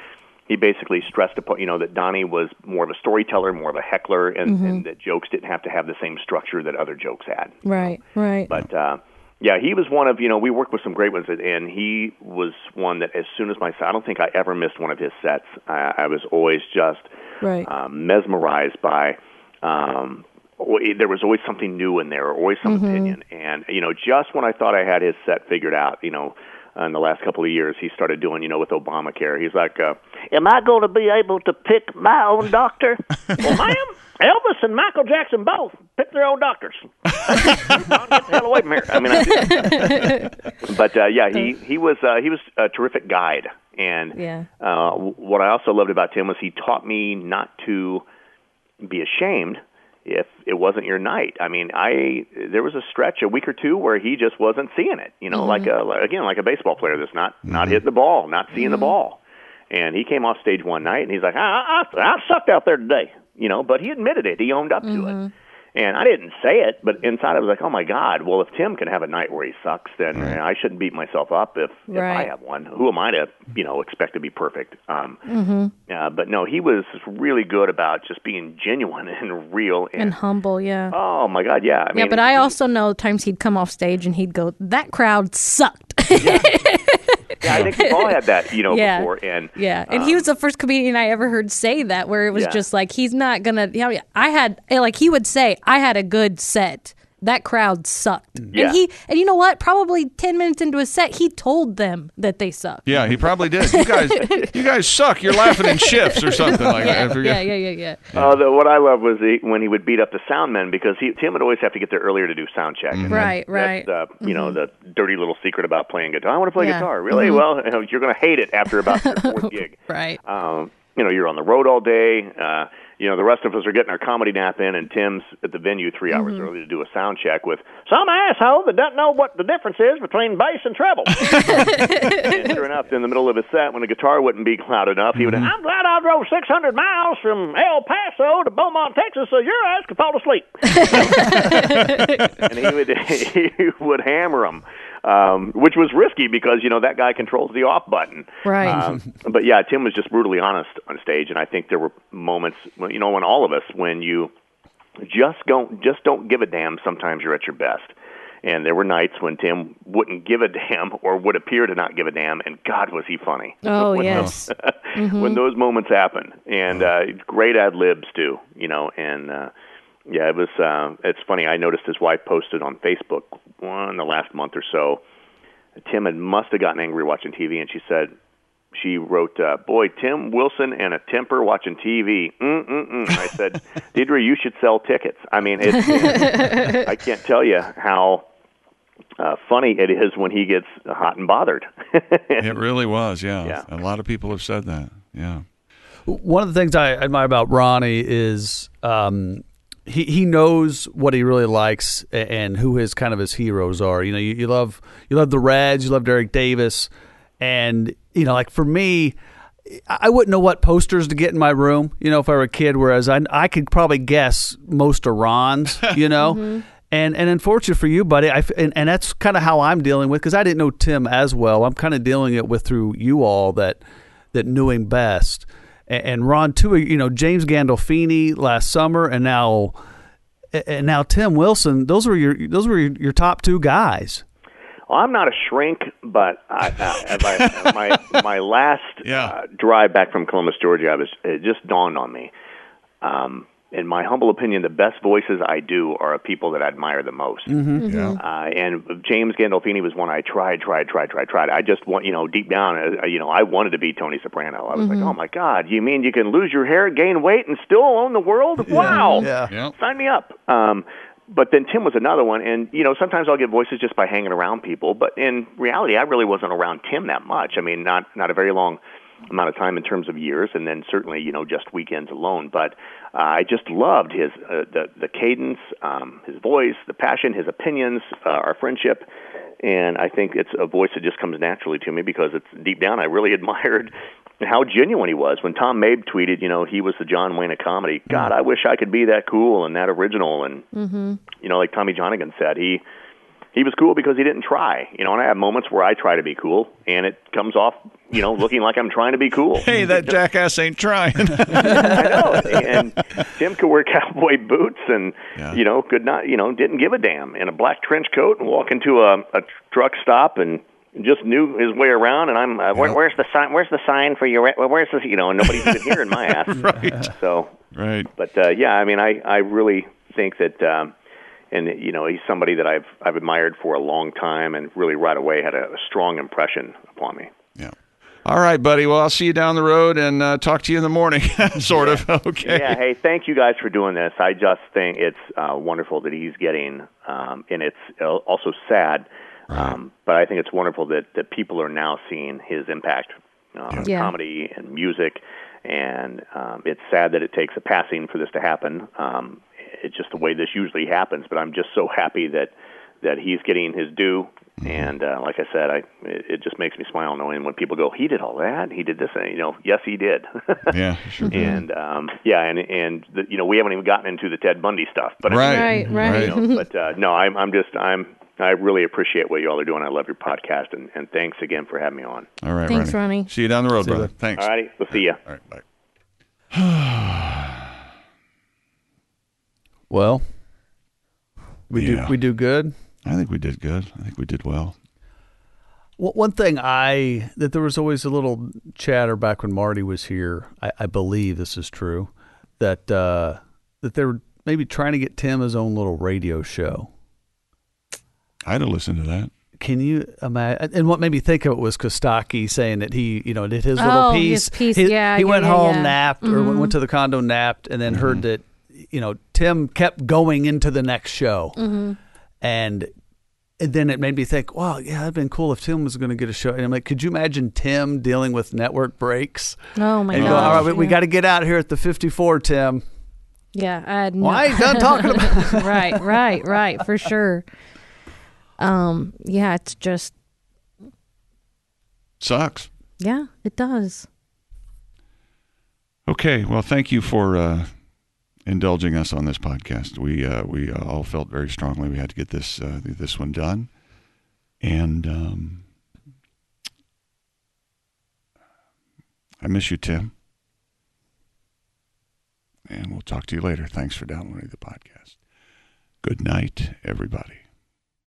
he basically stressed upon, you know, that Donnie was more of a storyteller, more of a heckler, and, Mhm. and that jokes didn't have to have the same structure that other jokes had. Right, right. But uh, yeah, he was one of, you know, we worked with some great ones, and he was one that as soon as my set, I don't think I ever missed one of his sets. I, I was always just Right. um, mesmerized by. Um, there was always something new in there, or always some Mhm. opinion, and you know, just when I thought I had his set figured out, you know. In the last couple of years, he started doing, you know, with Obamacare. He's like, uh, am I going to be able to pick my own doctor? Well, ma'am, Elvis and Michael Jackson both pick their own doctors. Get the hell away from here. I mean, I, but uh, yeah, he he was uh, he was a terrific guide, and Yeah. uh, what I also loved about Tim was he taught me not to be ashamed if it wasn't your night. I mean, I there was a stretch, a week or two, where he just wasn't seeing it. You know, Mhm. like a again, like a baseball player that's not not hitting the ball, not seeing the ball. And he came off stage one night, and he's like, I, I, I sucked out there today. You know, but he admitted it. He owned up to it. And I didn't say it, but inside I was like, oh, my God, well, if Tim can have a night where he sucks, then Right. I shouldn't beat myself up if, if I Right. have one. Who am I to, you know, expect to be perfect? Um, Mhm. uh, but, no, he was really good about just being genuine and real. And, And humble, yeah. oh, my God, yeah. I mean, yeah, but I also know times he'd come off stage and he'd go, "That crowd sucked." yeah, I think we've all had that, you know, Yeah. before. And Yeah, and um, he was the first comedian I ever heard say that, where it was Yeah. just like he's not gonna. You know, I had like he would say, "I had a good set." That crowd sucked, Yeah. and he and you know what? Probably ten minutes into his set, he told them that they sucked. Yeah, he probably did. You guys, you guys suck. You're laughing in shifts or something like Yeah, that. I forget. yeah, yeah, yeah, yeah. Uh, the, what I love was he, when he would beat up the sound men, because he, Tim would always have to get there earlier to do sound check. And Right, that's, right. That's, uh, you know, the dirty little secret about playing guitar. I want to play Yeah. guitar. Really? Mhm. Well, you know, you're going to hate it after about your fourth gig. Right. Um, you know, you're on the road all day. Uh, you know, the rest of us are getting our comedy nap in, and Tim's at the venue three hours Mhm. early to do a sound check with some asshole that doesn't know what the difference is between bass and treble. And sure enough, in the middle of his set, when the guitar wouldn't be loud enough, he would, I'm glad I drove six hundred miles from El Paso to Beaumont, Texas, so your ass could fall asleep. And he would, he would hammer them. Um, which was risky because, you know, that guy controls the off button. Right. Um, but, yeah, Tim was just brutally honest on stage, and I think there were moments, when, you know, when all of us, when you just don't, just don't give a damn, sometimes you're at your best. And there were nights when Tim wouldn't give a damn or would appear to not give a damn, and God, was he funny. Oh, when yes. Those, Mhm. when those moments happen. And uh, great ad-libs, too, you know, and... Uh, Yeah, it was. Uh, it's funny. I noticed his wife posted on Facebook well, in the last month or so. Tim had must have gotten angry watching T V, and she said she wrote, uh, "Boy, Tim Wilson and a temper watching T V." Mm-mm-mm. I said, "Deidre, you should sell tickets." I mean, it's, I can't tell you how uh, funny it is when he gets hot and bothered. It really was. Yeah. Yeah. A lot of people have said that. Yeah. One of the things I admire about Ronnie is um, he he knows what he really likes and who his kind of his heroes are. You know, you, you love you love the Reds, you love Derek Davis, and you know, like for me, I wouldn't know what posters to get in my room. You know, if I were a kid, whereas I I could probably guess most of Ron's. You know. Mm-hmm. And and unfortunate for you, buddy, I, and, and that's kind of how I'm dealing with, because I didn't know Tim as well. I'm kind of dealing it with through you all that that knew him best. And Ron too, you know, James Gandolfini last summer, and now, and now Tim Wilson. Those were your those were your, your top two guys. Well, I'm not a shrink, but I, uh, I, my my last Yeah. uh, drive back from Columbus, Georgia, I was it just dawned on me. Um, in my humble opinion, the best voices I do are of people that I admire the most. Mm-hmm. Yeah. Uh, and James Gandolfini was one I tried, tried, tried, tried, tried. I just want, you know, deep down, uh, you know, I wanted to be Tony Soprano. I was Mm-hmm. like, oh my God, you mean you can lose your hair, gain weight, and still own the world? Wow. Yeah. Yeah. Sign me up. Um, but then Tim was another one, and, you know, sometimes I'll get voices just by hanging around people, but in reality, I really wasn't around Tim that much. I mean, not not a very long amount of time in terms of years, and then certainly, you know, just weekends alone. But uh, I just loved his uh, the the cadence, um, his voice, the passion, his opinions, uh, our friendship, and I think it's a voice that just comes naturally to me because it's deep down I really admired how genuine he was. When Tom Mabe tweeted, you know, he was the John Wayne of comedy. God, I wish I could be that cool and that original. And Mm-hmm. you know, like Tommy Johnigan said, he he was cool because he didn't try. You know, and I have moments where I try to be cool, and it comes off, you know, looking like I'm trying to be cool. Hey, that jackass ain't trying. I know. And Tim could wear cowboy boots and, Yeah. you know, could not, you know, didn't give a damn, in a black trench coat and walk into a, a truck stop and just knew his way around. And I'm, uh, where, Yep. where's the sign? Where's the sign for your? Where's this? You know, and nobody's even hearing my ass. Right. So, Right. but uh, yeah, I mean, I, I really think that, um, and you know, he's somebody that I've I've admired for a long time, and really right away had a, a strong impression upon me. Yeah. All right, buddy. Well, I'll see you down the road and uh, talk to you in the morning, sort of. Okay. Yeah. Hey, thank you guys for doing this. I just think it's uh, wonderful that he's getting, um, and it's also sad. Um, but I think it's wonderful that, that people are now seeing his impact on Yeah. comedy and music, and um, it's sad that it takes a passing for this to happen. Um, it's just the way this usually happens, but I'm just so happy that, that he's getting his due. Mm-hmm. And uh, like I said, I it, it just makes me smile knowing when people go, he did all that, he did this, and, you know, yes, he did. Yeah, sure. And um, yeah, and and the, you know, we haven't even gotten into the Ted Bundy stuff, but Right. Right, right. you know, but uh, no, I'm I'm just I'm I really appreciate what you all are doing. I love your podcast, and, and thanks again for having me on. All right, Thanks, Ronnie. Ronnie. See you down the road, See you, brother. bud. Thanks. All righty, we'll see you. All right, bye. Well, we Yeah. do we do good. I think we did good. I think we did well. Well, one thing I that there was always a little chatter back when Marty was here. I, I believe this is true, that uh, that they were maybe trying to get Tim his own little radio show. I'd have listened to that. Can you imagine? And what made me think of it was Kostaki saying that he, you know, did his Oh, little his piece. piece, yeah, he yeah, went yeah, home, yeah. napped, or Mhm. went to the condo, napped, and then heard that, you know, Tim kept going into the next show, Mm-hmm. and. And then it made me think, wow, yeah, it'd been cool if Tim was going to get a show. And I'm like, could you imagine Tim dealing with network breaks? Oh my and god! go, all right, we, we yeah. got to get out here at the fifty-four, Tim. Yeah, I had no. Well, I ain't done talking about it. Right, right, right, for sure. Um, yeah, it's just Sucks. yeah, it does. Okay. Well, thank you for uh, indulging us on this podcast. We uh, we uh, all felt very strongly we had to get this uh, this one done, and um, I miss you, Tim. And we'll talk to you later. Thanks for downloading the podcast. Good night, everybody.